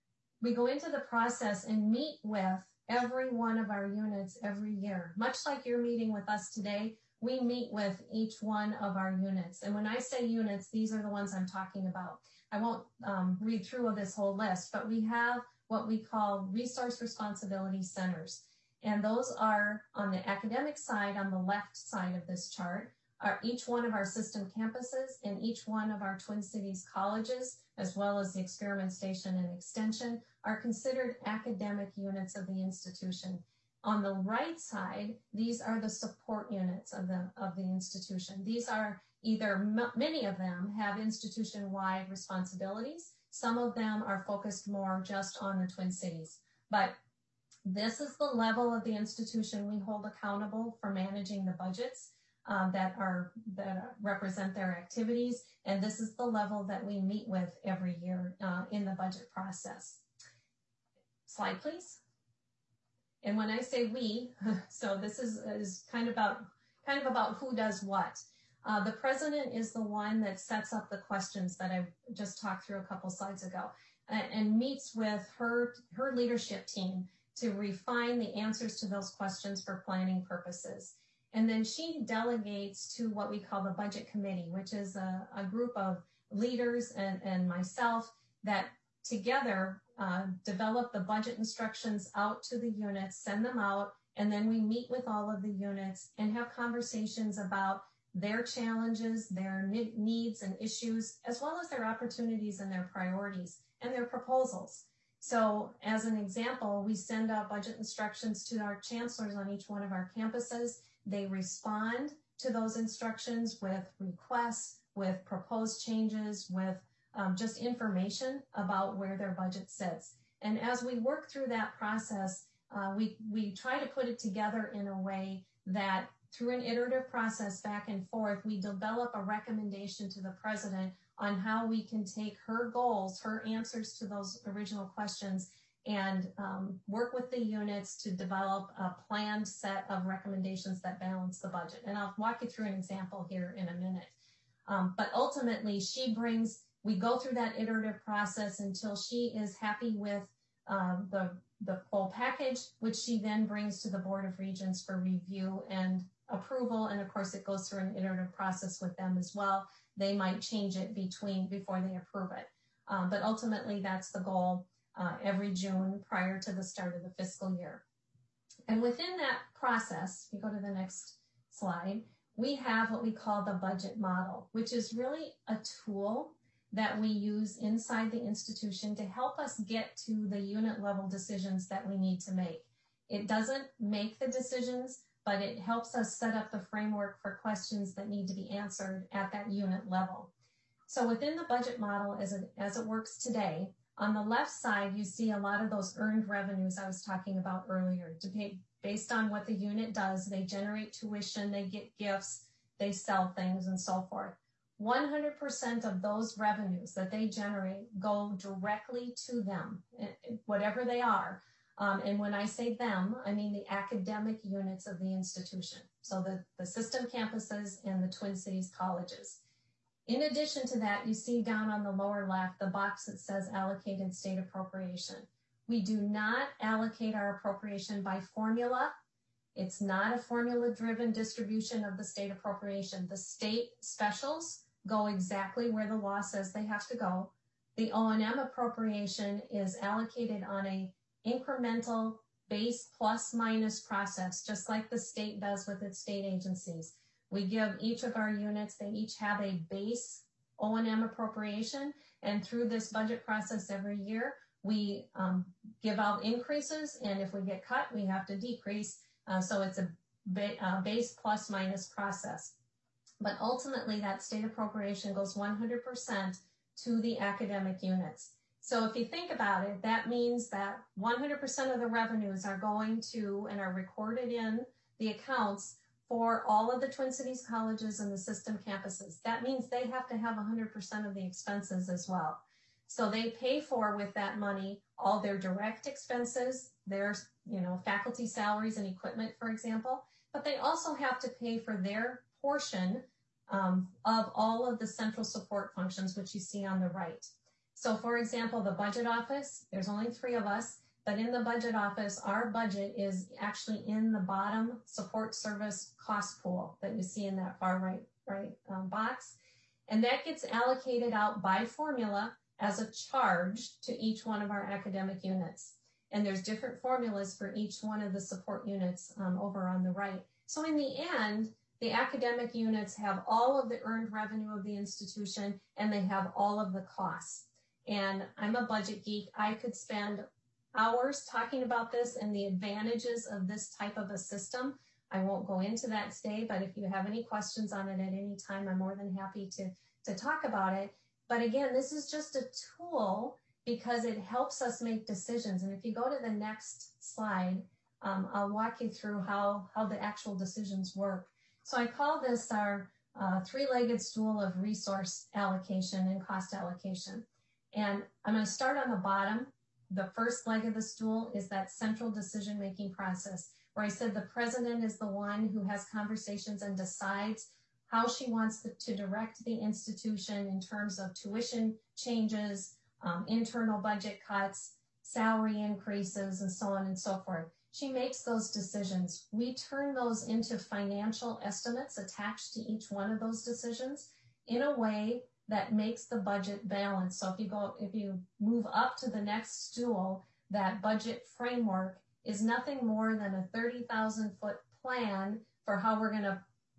We go into the process and meet with every one of our units every year. Much like you're meeting with us today, we meet with each one of our units. And when I say units, these are the ones I'm talking about. I won't read through this whole list, but we have what we call resource responsibility centers. And those are on the academic side, on the left side of this chart, are each one of our system campuses and each one of our Twin Cities colleges, as well as the experiment station and extension, are considered academic units of the institution. On the right side, these are the support units of the institution. These are either, many of them have institution-wide responsibilities. Some of them are focused more just on the Twin Cities. But this is the level of the institution we hold accountable for managing the budgets that represent their activities. And this is the level that we meet with every year in the budget process. Slide, please. And when I say we, so this is kind of about who does what. The president is the one that sets up the questions that I just talked through a couple slides ago, and meets with her leadership team to refine the answers to those questions for planning purposes. And then she delegates to what we call the budget committee, which is a group of leaders and myself that together develop the budget instructions out to the units, send them out, and then we meet with all of the units and have conversations about their challenges, their needs and issues, as well as their opportunities and their priorities and their proposals. So as an example, we send out budget instructions to our chancellors on each one of our campuses. They respond to those instructions with requests, with proposed changes, with just information about where their budget sits. And as we work through that process, we try to put it together in a way that through an iterative process back and forth, we develop a recommendation to the president on how we can take her goals, her answers to those original questions, and work with the units to develop a planned set of recommendations that balance the budget. And I'll walk you through an example here in a minute. But ultimately, we go through that iterative process until she is happy with the full package, which she then brings to the Board of Regents for review and approval. And of course, it goes through an iterative process with them as well. They might change it before they approve it. But ultimately, that's the goal every June prior to the start of the fiscal year. And within that process, if you go to the next slide, we have what we call the budget model, which is really a tool that we use inside the institution to help us get to the unit level decisions that we need to make. It doesn't make the decisions, but it helps us set up the framework for questions that need to be answered at that unit level. So within the budget model, as it works today, on the left side, you see a lot of those earned revenues I was talking about earlier. Based on what the unit does, they generate tuition, they get gifts, they sell things, and so forth. 100% of those revenues that they generate go directly to them, whatever they are. And when I say them, I mean the academic units of the institution. So the system campuses and the Twin Cities colleges. In addition to that, you see down on the lower left, the box that says allocated state appropriation. We do not allocate our appropriation by formula. It's not a formula-driven distribution of the state appropriation. The state specials go exactly where the law says they have to go. The O&M appropriation is allocated on a incremental base plus minus process, just like the state does with its state agencies. We give each of our units, they each have a base O&M appropriation, and through this budget process every year, we give out increases, and if we get cut, we have to decrease. So it's a base plus minus process. But ultimately, that state appropriation goes 100% to the academic units. So if you think about it, that means that 100% of the revenues are going to and are recorded in the accounts for all of the Twin Cities colleges and the system campuses. That means they have to have 100% of the expenses as well. So they pay for, with that money, all their direct expenses, their faculty salaries and equipment, for example, but they also have to pay for their portion of all of the central support functions, which you see on the right. So for example, the budget office, there's only 3 of us, but in the budget office, our budget is actually in the bottom support service cost pool that you see in that far right box. And that gets allocated out by formula as a charge to each one of our academic units. And there's different formulas for each one of the support units over on the right. So in the end, the academic units have all of the earned revenue of the institution, and they have all of the costs. And I'm a budget geek. I could spend hours talking about this and the advantages of this type of a system. I won't go into that today, but if you have any questions on it at any time, I'm more than happy to talk about it. But again, this is just a tool because it helps us make decisions. And if you go to the next slide, I'll walk you through how the actual decisions work. So I call this our 3-legged stool of resource allocation and cost allocation. And I'm going to start on the bottom. The first leg of the stool is that central decision-making process, where I said the president is the one who has conversations and decides how she wants to direct the institution in terms of tuition changes, internal budget cuts, salary increases, and so on and so forth. She makes those decisions. We turn those into financial estimates attached to each one of those decisions in a way that makes the budget balanced. So if you move up to the next stool, that budget framework is nothing more than a 30,000-foot plan for how we're going to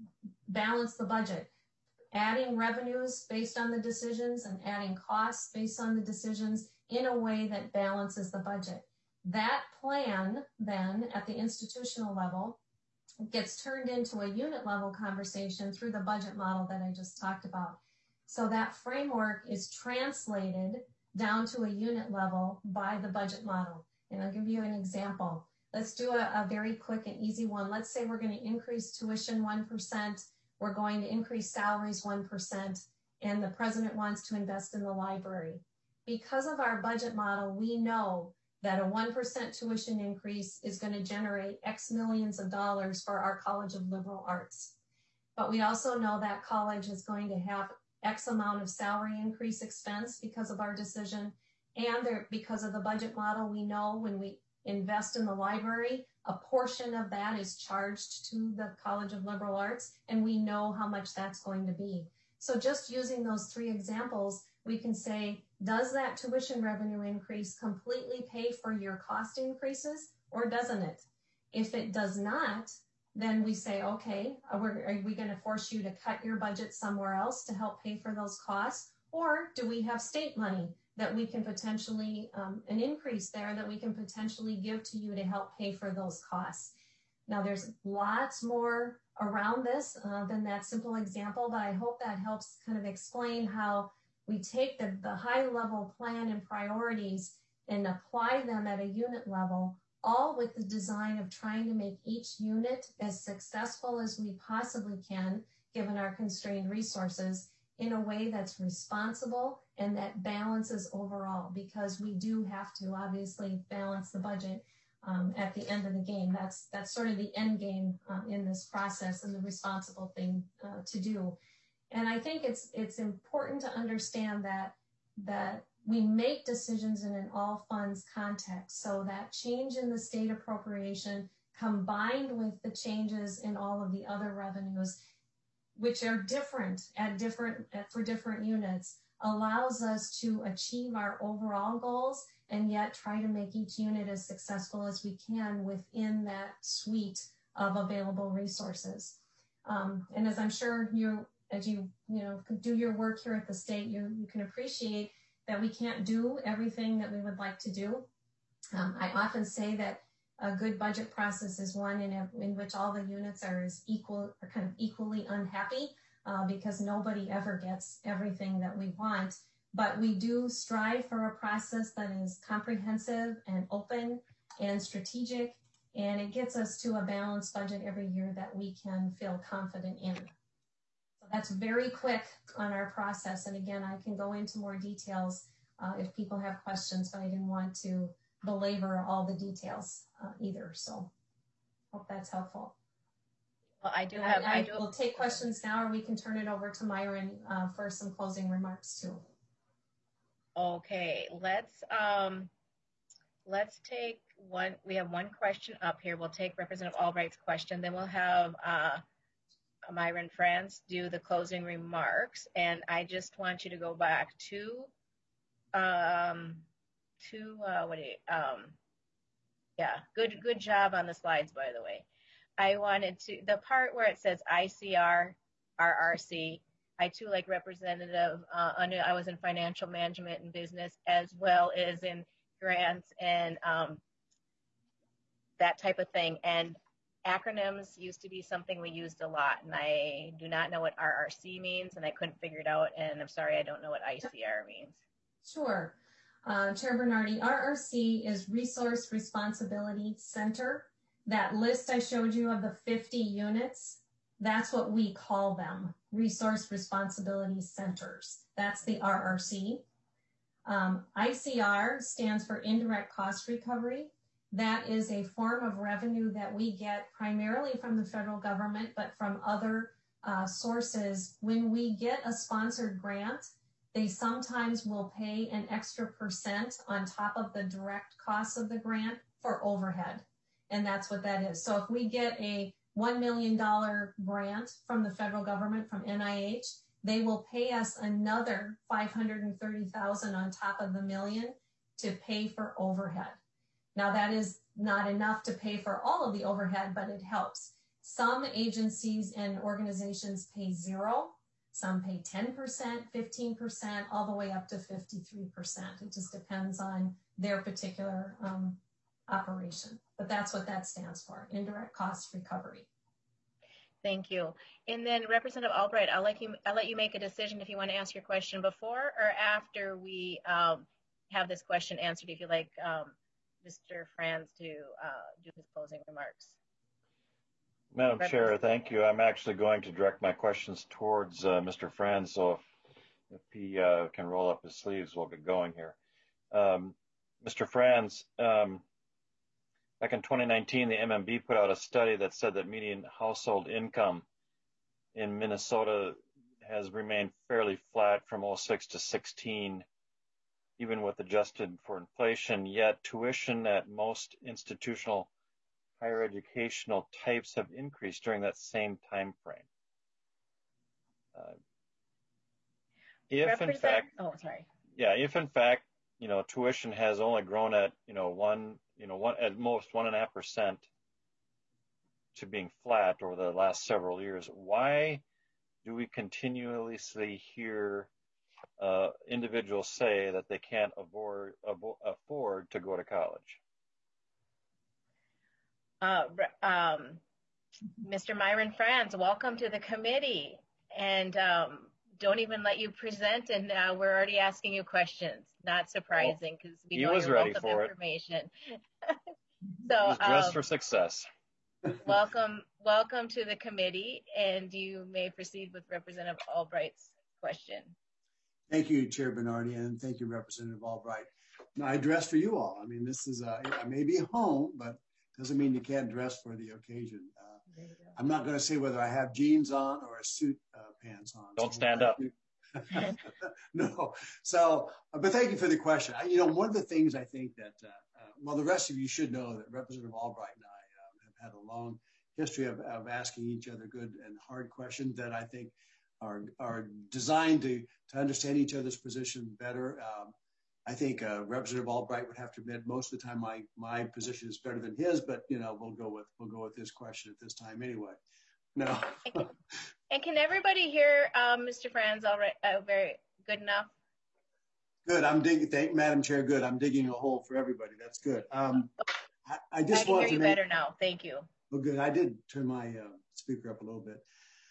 balance the budget, adding revenues based on the decisions and adding costs based on the decisions in a way that balances the budget. That plan then at the institutional level gets turned into a unit level conversation through the budget model that I just talked about. So that framework is translated down to a unit level by the budget model. And I'll give you an example. Let's do a very quick and easy one. Let's say we're going to increase tuition 1%. We're going to increase salaries 1%. And the president wants to invest in the library. Because of our budget model, we know that a 1% tuition increase is going to generate X millions of dollars for our College of Liberal Arts. but we also know that college is going to have X amount of salary increase expense because of our decision. And because of the budget model, we know when we invest in the library, a portion of that is charged to the College of Liberal Arts, and we know how much that's going to be. So just using those 3 examples, we can say, does that tuition revenue increase completely pay for your cost increases, or doesn't it? If it does not, then we say, okay, are we going to force you to cut your budget somewhere else to help pay for those costs? Or do we have state money that we can potentially, an increase there that we can potentially give to you to help pay for those costs? Now, there's lots more around this than that simple example, but I hope that helps kind of explain how we take the high level plan and priorities and apply them at a unit level, all with the design of trying to make each unit as successful as we possibly can, given our constrained resources, in a way that's responsible and that balances overall, because we do have to obviously balance the budget at the end of the game. That's sort of the end game in this process, and the responsible thing to do. And I think it's important to understand that we make decisions in an all funds context. So that change in the state appropriation combined with the changes in all of the other revenues, which are different for different units, allows us to achieve our overall goals and yet try to make each unit as successful as we can within that suite of available resources. And as I'm sure as you do your work here at the state, you can appreciate that we can't do everything that we would like to do. I often say that a good budget process is one in which all the units are kind of equally unhappy because nobody ever gets everything that we want. But we do strive for a process that is comprehensive and open and strategic, and it gets us to a balanced budget every year that we can feel confident in. So that's very quick on our process. And again, I can go into more details if people have questions, but I didn't want to belabor all the details either. So hope that's helpful. Well, We'll take questions now, or we can turn it over to Myron for some closing remarks too. Okay, let's take one. We have one question up here. We'll take Representative Albright's question. Then we'll have Myron Franz do the closing remarks. And I just want you to go back to good job on the slides, by the way. I wanted to, the part where it says ICR, RRC, I too, like Representative, I was in financial management and business, as well as in grants and that type of thing. And acronyms used to be something we used a lot, and I do not know what RRC means, and I couldn't figure it out, and I'm sorry, I don't know what ICR means. Sure. Chair Bernardi, RRC is Resource Responsibility Center. That list I showed you of the 50 units, that's what we call them, Resource Responsibility Centers. That's the RRC. ICR stands for Indirect Cost Recovery. That is a form of revenue that we get primarily from the federal government, but from other sources. When we get a sponsored grant, they sometimes will pay an extra % on top of the direct costs of the grant for overhead. And that's what that is. So if we get a $1 million grant from the federal government, from NIH, they will pay us another $530,000 on top of the million to pay for overhead. Now that is not enough to pay for all of the overhead, but it helps. Some agencies and organizations pay 0. Some pay 10%, 15%, all the way up to 53%. It just depends on their particular operation. But that's what that stands for, Indirect Cost Recovery. Thank you. And then Representative Albright, I'll let you make a decision if you want to ask your question before or after we have this question answered, if you like Mr. Franz to do his closing remarks. Madam Chair, thank you. I'm actually going to direct my questions towards Mr. Franz, so if he can roll up his sleeves, we'll get going here. Mr. Franz, back in 2019, the MMB put out a study that said that median household income in Minnesota has remained fairly flat from 06 to 16, even with adjusted for inflation, yet tuition at most institutional higher educational types have increased during that same time frame. If in fact, tuition has only grown at, at most 1.5% to being flat over the last several years, why do we continuously hear individuals say that they can't afford to go to college? Mr. Myron Franz, welcome to the committee. And don't even let you present, and we're already asking you questions. Not surprising, because we know you're wealth of information. So, he's dressed for success. Welcome to the committee, and you may proceed with Representative Albright's question. Thank you, Chair Bernardi, and thank you, Representative Albright. Now, I dress for you all. I mean, this is I may be home, but doesn't mean you can't dress for the occasion. I'm not going to say whether I have jeans on or a suit pants on. Don't stand up. No. So, but thank you for the question. One of the things I think that, the rest of you should know that Representative Albright and I have had a long history of asking each other good and hard questions that I think are designed to understand each other's position better. I think Representative Albright would have to admit most of the time my position is better than his, but we'll go with this question at this time anyway. No. And can everybody hear Mr. Franz all right? Very good enough. Good. I'm digging. Thank Madam Chair. Good. I'm digging a hole for everybody. That's good. I just want to hear you better now. Thank you. Well, good. I did turn my speaker up a little bit.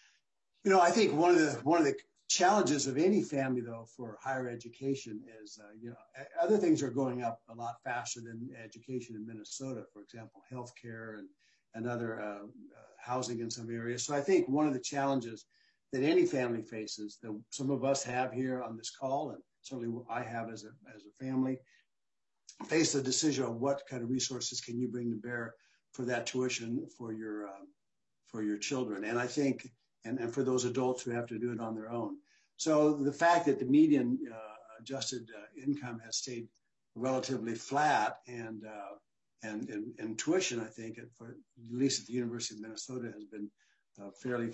I think one of the challenges of any family, though, for higher education is, other things are going up a lot faster than education in Minnesota. For example, healthcare and other housing in some areas. So I think one of the challenges that any family faces, that some of us have here on this call, and certainly I have as a family, face the decision of what kind of resources can you bring to bear for that tuition for your children. And I think, and for those adults who have to do it on their own. So the fact that the median adjusted income has stayed relatively flat and tuition, I think, at least at the University of Minnesota, has been fairly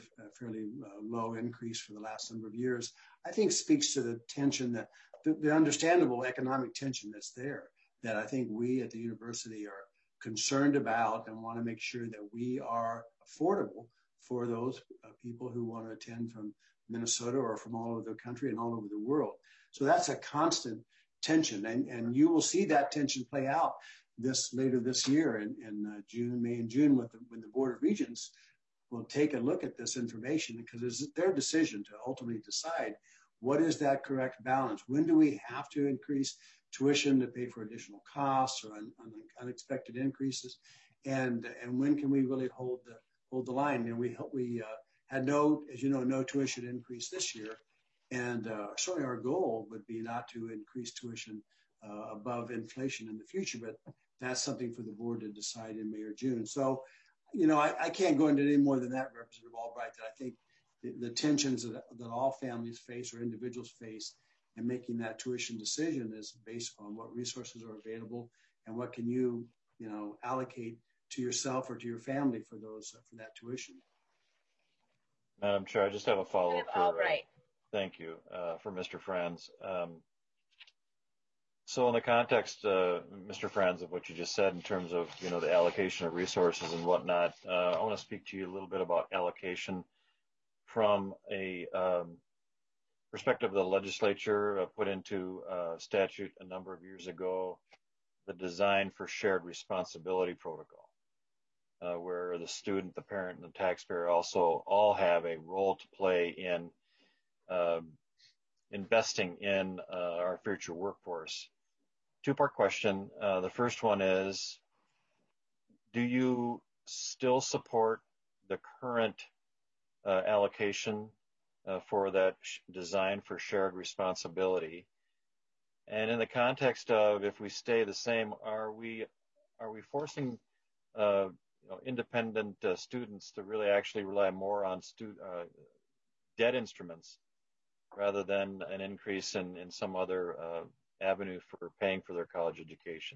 low increase for the last number of years, I think speaks to the tension that the understandable economic tension that's there, that I think we at the university are concerned about and want to make sure that we are affordable for those people who want to attend from Minnesota or from all over the country and all over the world. So that's a constant tension, and you will see that tension play out later this year in May and June, when the Board of Regents will take a look at this information, because it's their decision to ultimately decide what is that correct balance. When do we have to increase tuition to pay for additional costs or unexpected increases, and when can we really hold the line? And we had no tuition increase this year, and certainly our goal would be not to increase tuition above inflation in the future, but that's something for the board to decide in May or June. So, I can't go into any more than that, Representative Albright, that I think the tensions that all families face or individuals face in making that tuition decision is based on what resources are available and what can you allocate to yourself or to your family for that tuition. Madam Chair, I just have a follow-up. Thank you for Mr. Franz. So in the context, Mr. Franz, of what you just said in terms of the allocation of resources and whatnot, I want to speak to you a little bit about allocation from a perspective of the legislature put into statute a number of years ago, the Design for Shared Responsibility Protocol, where the student, the parent, and the taxpayer also all have a role to play in investing in our future workforce. Two-part question. The first one is, do you still support the current allocation for that Design for Shared Responsibility? And in the context of, if we stay the same, are we forcing independent students to really actually rely more on debt instruments rather than an increase in some other avenue for paying for their college education.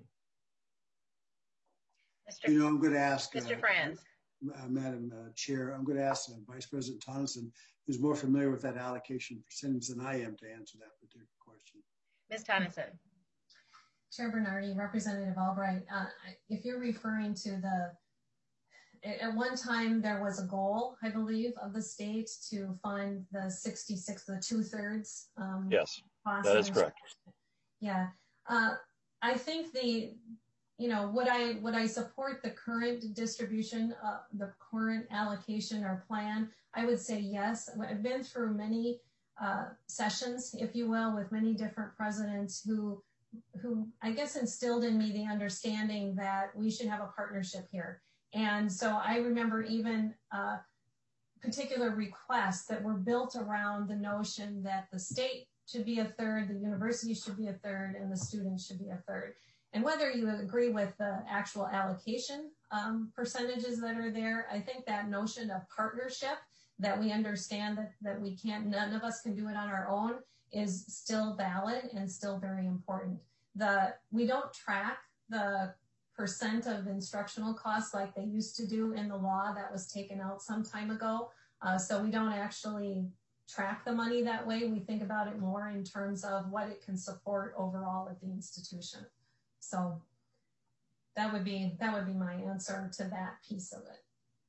I'm going to ask Mr. Franz. Madam Chair, I'm going to ask Vice President Tonneson, who's more familiar with that allocation percentage than I am, to answer that particular question. Ms. Tonneson. Chair Bernardi, Representative Albright, if you're referring to at one time there was a goal, I believe, of the state to fund the 66, the 2/3. Yes, that is correct. Yeah, I think would I support the current distribution, the current allocation or plan? I would say yes. I've been through many sessions, if you will, with many different presidents who I guess instilled in me the understanding that we should have a partnership here. And so I remember even particular requests that were built around the notion that the state should be a third, the university should be a third, and the students should be a third. And whether you agree with the actual allocation percentages that are there, I think that notion of partnership, that we understand that we can't, none of us can do it on our own, is still valid and still very important. We don't track the percent of instructional costs like they used to do in the law that was taken out some time ago. So we don't actually track the money that way. We think about it more in terms of what it can support overall at the institution. So that would be my answer to that piece of it.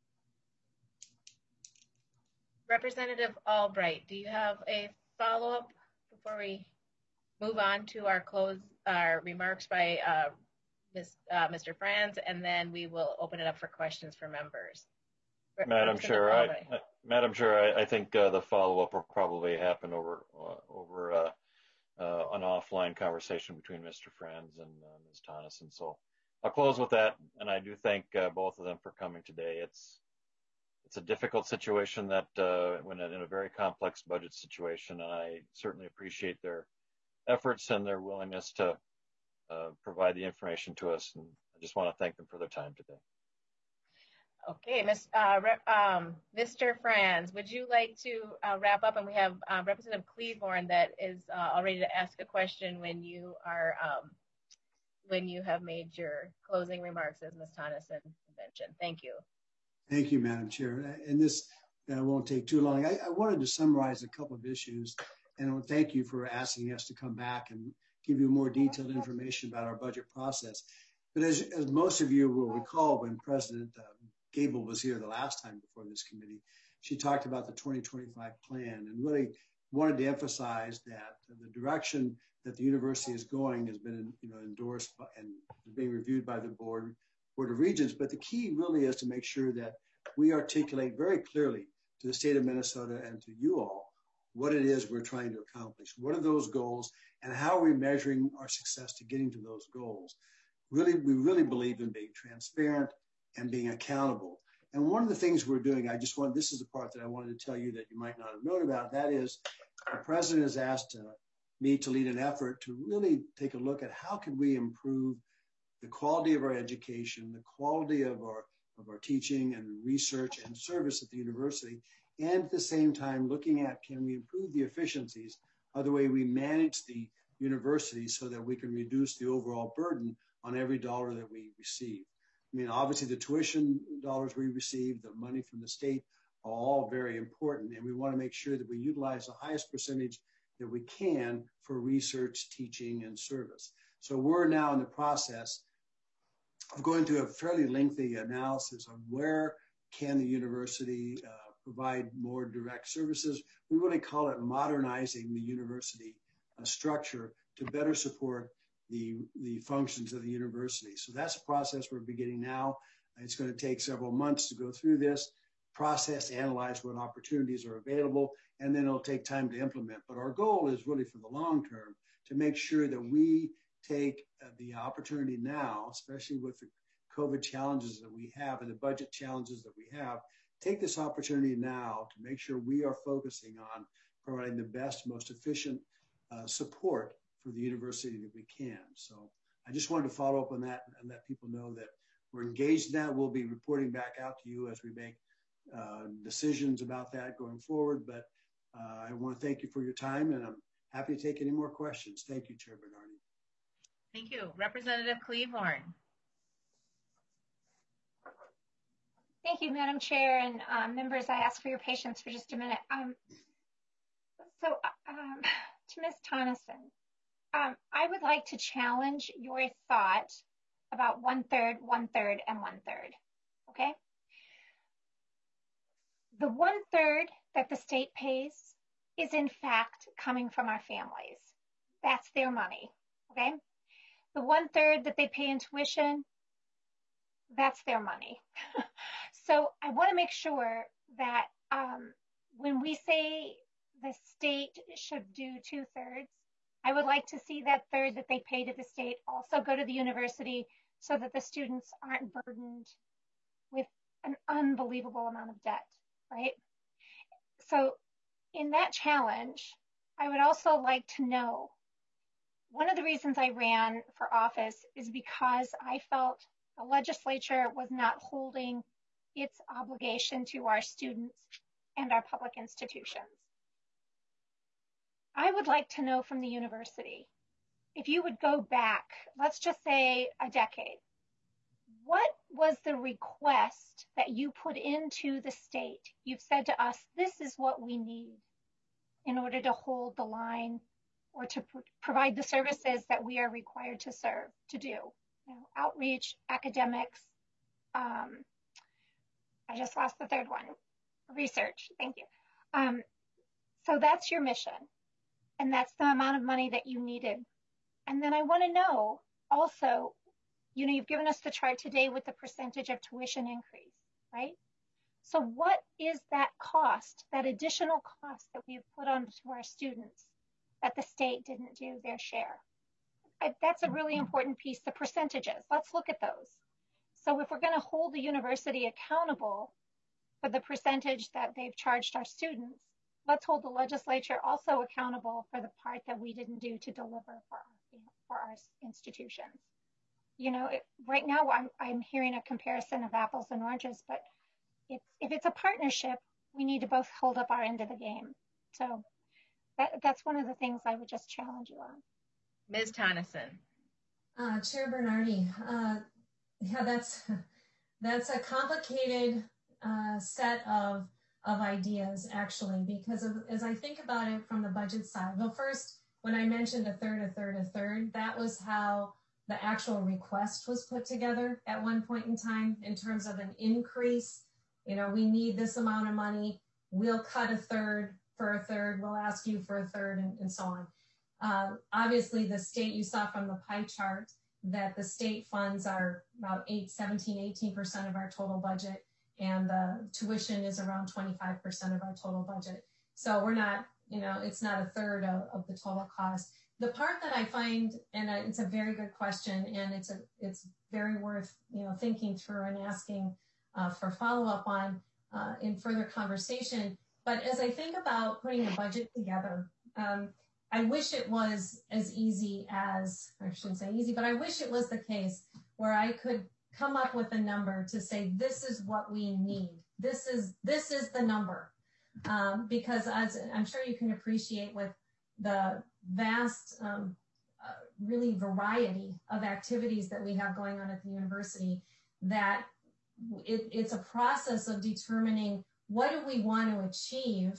Representative Albright, do you have a follow-up before we move on to our remarks by Mr. Franz, and then we will open it up for questions for members? Madam Chair, I think the follow-up will probably happen over an offline conversation between Mr. Franz and Ms. Tonneson. So I'll close with that, and I do thank both of them for coming today. It's a difficult situation that when in a very complex budget situation, and I certainly appreciate their efforts and their willingness to provide the information to us, and I just want to thank them for their time today. Okay, Mr. Franz, would you like to wrap up? And we have Representative Cleaborn that is all ready to ask a question when you have made your closing remarks, as Ms. Tonneson mentioned. Thank you. Thank you, Madam Chair. And this won't take too long. I wanted to summarize a couple of issues, and I want to thank you for asking us to come back and give you more detailed information about our budget process. But as most of you will recall, when President Gable was here the last time before this committee, she talked about the 2025 plan and really wanted to emphasize that the direction that the university is going has been endorsed and being reviewed by the Board of Regents. But the key really is to make sure that we articulate very clearly to the state of Minnesota and to you all what it is we're trying to accomplish. What are those goals, and how are we measuring our success to getting to those goals? We really believe in being transparent and being accountable. And one of the things we're doing, this is the part that I wanted to tell you that you might not have known about. That is, the president has asked me to lead an effort to really take a look at how can we improve the quality of our education, the quality of our teaching and research and service at the university, and at the same time looking at, can we improve the efficiencies of the way we manage the university so that we can reduce the overall burden on every dollar that we receive. I mean, obviously the tuition dollars we receive, the money from the state, are all very important, and we want to make sure that we utilize the highest percentage that we can for research, teaching, and service. So we're now in the process of going through a fairly lengthy analysis on where can the university provide more direct services. We really call it modernizing the university structure to better support the functions of the university. So that's a process we're beginning now. It's going to take several months to go through this process, analyze what opportunities are available, and then it'll take time to implement. But our goal is really for the long term to make sure that we take the opportunity now, especially with the COVID challenges that we have and the budget challenges that we have, take this opportunity now to make sure we are focusing on providing the best, most efficient support for the university that we can. So I just wanted to follow up on that and let people know that we're engaged in that. We'll be reporting back out to you as we make decisions about that going forward. But I want to thank you for your time, and I'm happy to take any more questions. Thank you, Chair Bernardi. Thank you. Representative Cleavorn. Thank you, Madam Chair, and members, I ask for your patience for just a minute. To Ms. Tonneson, I would like to challenge your thought about 1/3, 1/3, and 1/3, okay? The 1/3 that the state pays is in fact coming from our families. That's their money, okay? The 1/3 that they pay in tuition, that's their money. So I want to make sure that when we say the state should do 2/3, I would like to see that third that they pay to the state also go to the university so that the students aren't burdened with an unbelievable amount of debt, right? So in that challenge, I would also like to know, one of the reasons I ran for office is because I felt the legislature was not holding its obligation to our students and our public institutions. I would like to know from the university, if you would go back, let's just say a decade, what was the request that you put into the state? You've said to us, this is what we need in order to hold the line or to provide the services that we are required to serve, to do. You know, outreach, academics, I just lost the third one, research, thank you. So that's your mission, and that's the amount of money that you needed. And then I want to know also, you know, you've given us the chart today with the percentage of tuition increase, right? So what is that cost, that additional cost that we've put on to our students that the state didn't do their share? That's a really important piece, the percentages. Let's look at those. So if we're going to hold the university accountable for the percentage that they've charged our students, let's hold the legislature also accountable for the part that we didn't do to deliver for our institutions. You know, right now I'm hearing a comparison of apples and oranges, but if it's a partnership, we need to both hold up our end of the game. So that's one of the things I would just challenge you on. Ms. Tonneson. Chair Bernardi, yeah, that's a complicated set of ideas, actually, because as I think about it from the budget side. Well, first, when I mentioned a third, that was how the actual request was put together at one point in time in terms of an increase. You know, we need this amount of money. We'll cut a third for a third. We'll ask you for a third, and so on. Obviously, the state, you saw from the pie chart that the state funds are about 18% of our total budget, and the tuition is around 25% of our total budget. So we're not, you know, it's not a third of the total cost. The part that I find, and it's a very good question, and it's very worth, you know, thinking through and asking for follow-up on in further conversation. But as I think about putting a budget together, I wish it was as easy as, I shouldn't say easy, but I wish it was the case where I could come up with a number to say, this is what we need. This is the number. Because as I'm sure you can appreciate with the vast, really variety of activities that we have going on at the university, that it's a process of determining what do we want to achieve,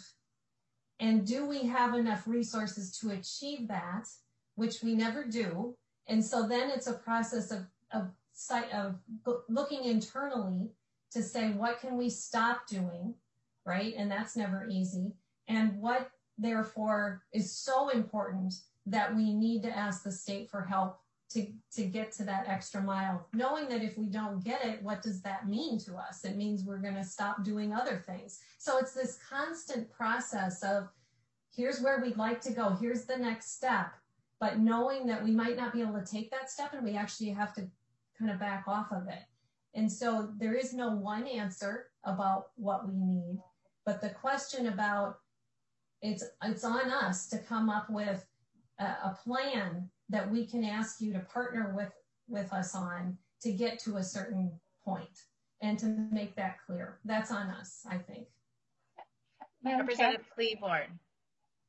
and do we have enough resources to achieve that, which we never do. And so then it's a process of looking internally to say, what can we stop doing, right? And that's never easy. And what, therefore, is so important that we need to ask the state for help to get to that extra mile, knowing that if we don't get it, what does that mean to us? It means we're going to stop doing other things. So it's this constant process of, here's where we'd like to go, here's the next step, but knowing that we might not be able to take that step and we actually have to kind of back off of it. And so there is no one answer about what we need, but the question about it's on us to come up with a plan that we can ask you to partner with us on to get to a certain point and to make that clear. That's on us, I think. Representative Cleavorn.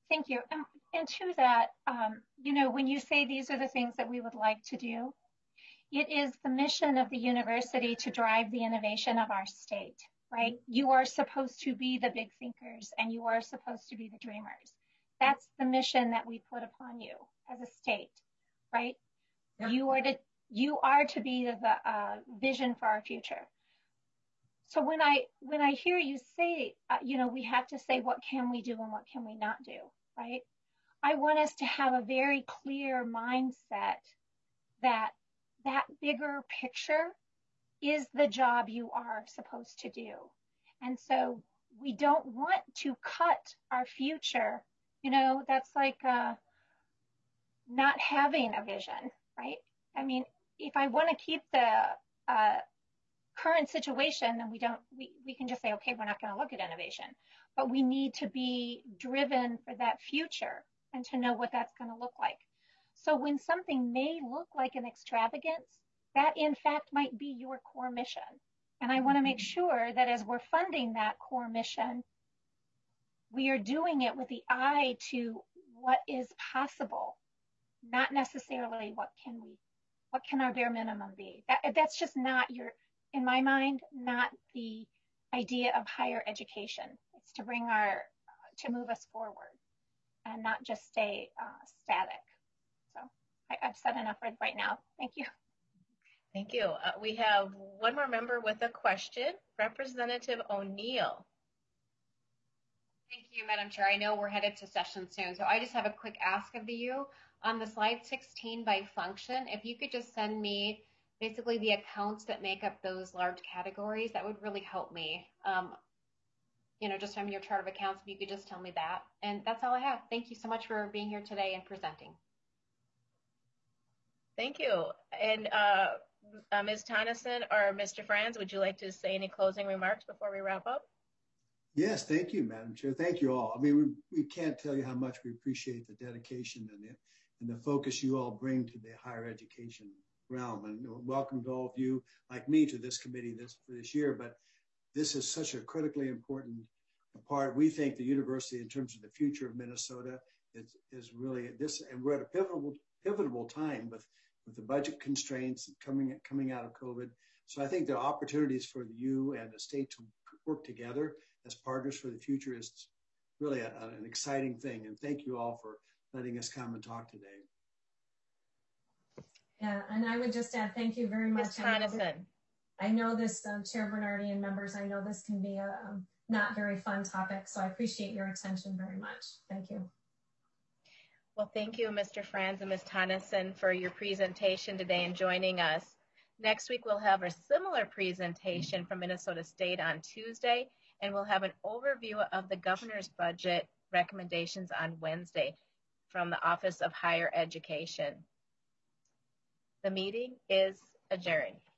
Thank you. And to that, when you say these are the things that we would like to do, it is the mission of the university to drive the innovation of our state, right? You are supposed to be the big thinkers and you are supposed to be the dreamers. That's the mission that we put upon you as a state, right? Yep. You are to be the vision for our future. So when I hear you say, we have to say what can we do and what can we not do, right? I want us to have a very clear mindset that bigger picture is the job you are supposed to do. And so we don't want to cut our future. That's like not having a vision, right? I mean, if I want to keep the current situation, then we can just say, okay, we're not going to look at innovation, but we need to be driven for that future and to know what that's going to look like. So when something may look like an extravagance, that in fact might be your core mission. And I want to make sure that as we're funding that core mission, we are doing it with the eye to what is possible, not necessarily what can our bare minimum be. That's just not in my mind, not the idea of higher education. It's to to move us forward and not just stay static. So I've said enough right now. Thank you. Thank you. We have one more member with a question, Representative O'Neill. Thank you, Madam Chair. I know we're headed to session soon, so I just have a quick ask of you. On the slide 16 by function, if you could just send me basically the accounts that make up those large categories, that would really help me. Just from your chart of accounts, if you could just tell me that. And that's all I have. Thank you so much for being here today and presenting. Thank you. And Ms. Tonneson or Mr. Franz, would you like to say any closing remarks before we wrap up? Yes, thank you, Madam Chair. Thank you all. I mean, we can't tell you how much we appreciate the dedication and the focus you all bring to the higher education realm. And welcome to all of you, like me, to this committee for this year. But this is such a critically important part. We think the university, in terms of the future of Minnesota, is really this, and we're at a pivotal time with the budget constraints coming out of COVID. So I think the opportunities for you and the state to work together as partners for the future is really an exciting thing. And thank you all for letting us come and talk today. Yeah, and I would just add thank you very much. I know this, Chair Bernardi and members, I know this can be a not very fun topic, so I appreciate your attention very much. Thank you. Well, thank you, Mr. Franz and Ms. Tonneson, for your presentation today and joining us. Next week, we'll have a similar presentation from Minnesota State on Tuesday, and we'll have an overview of the governor's budget recommendations on Wednesday from the Office of Higher Education. The meeting is adjourned.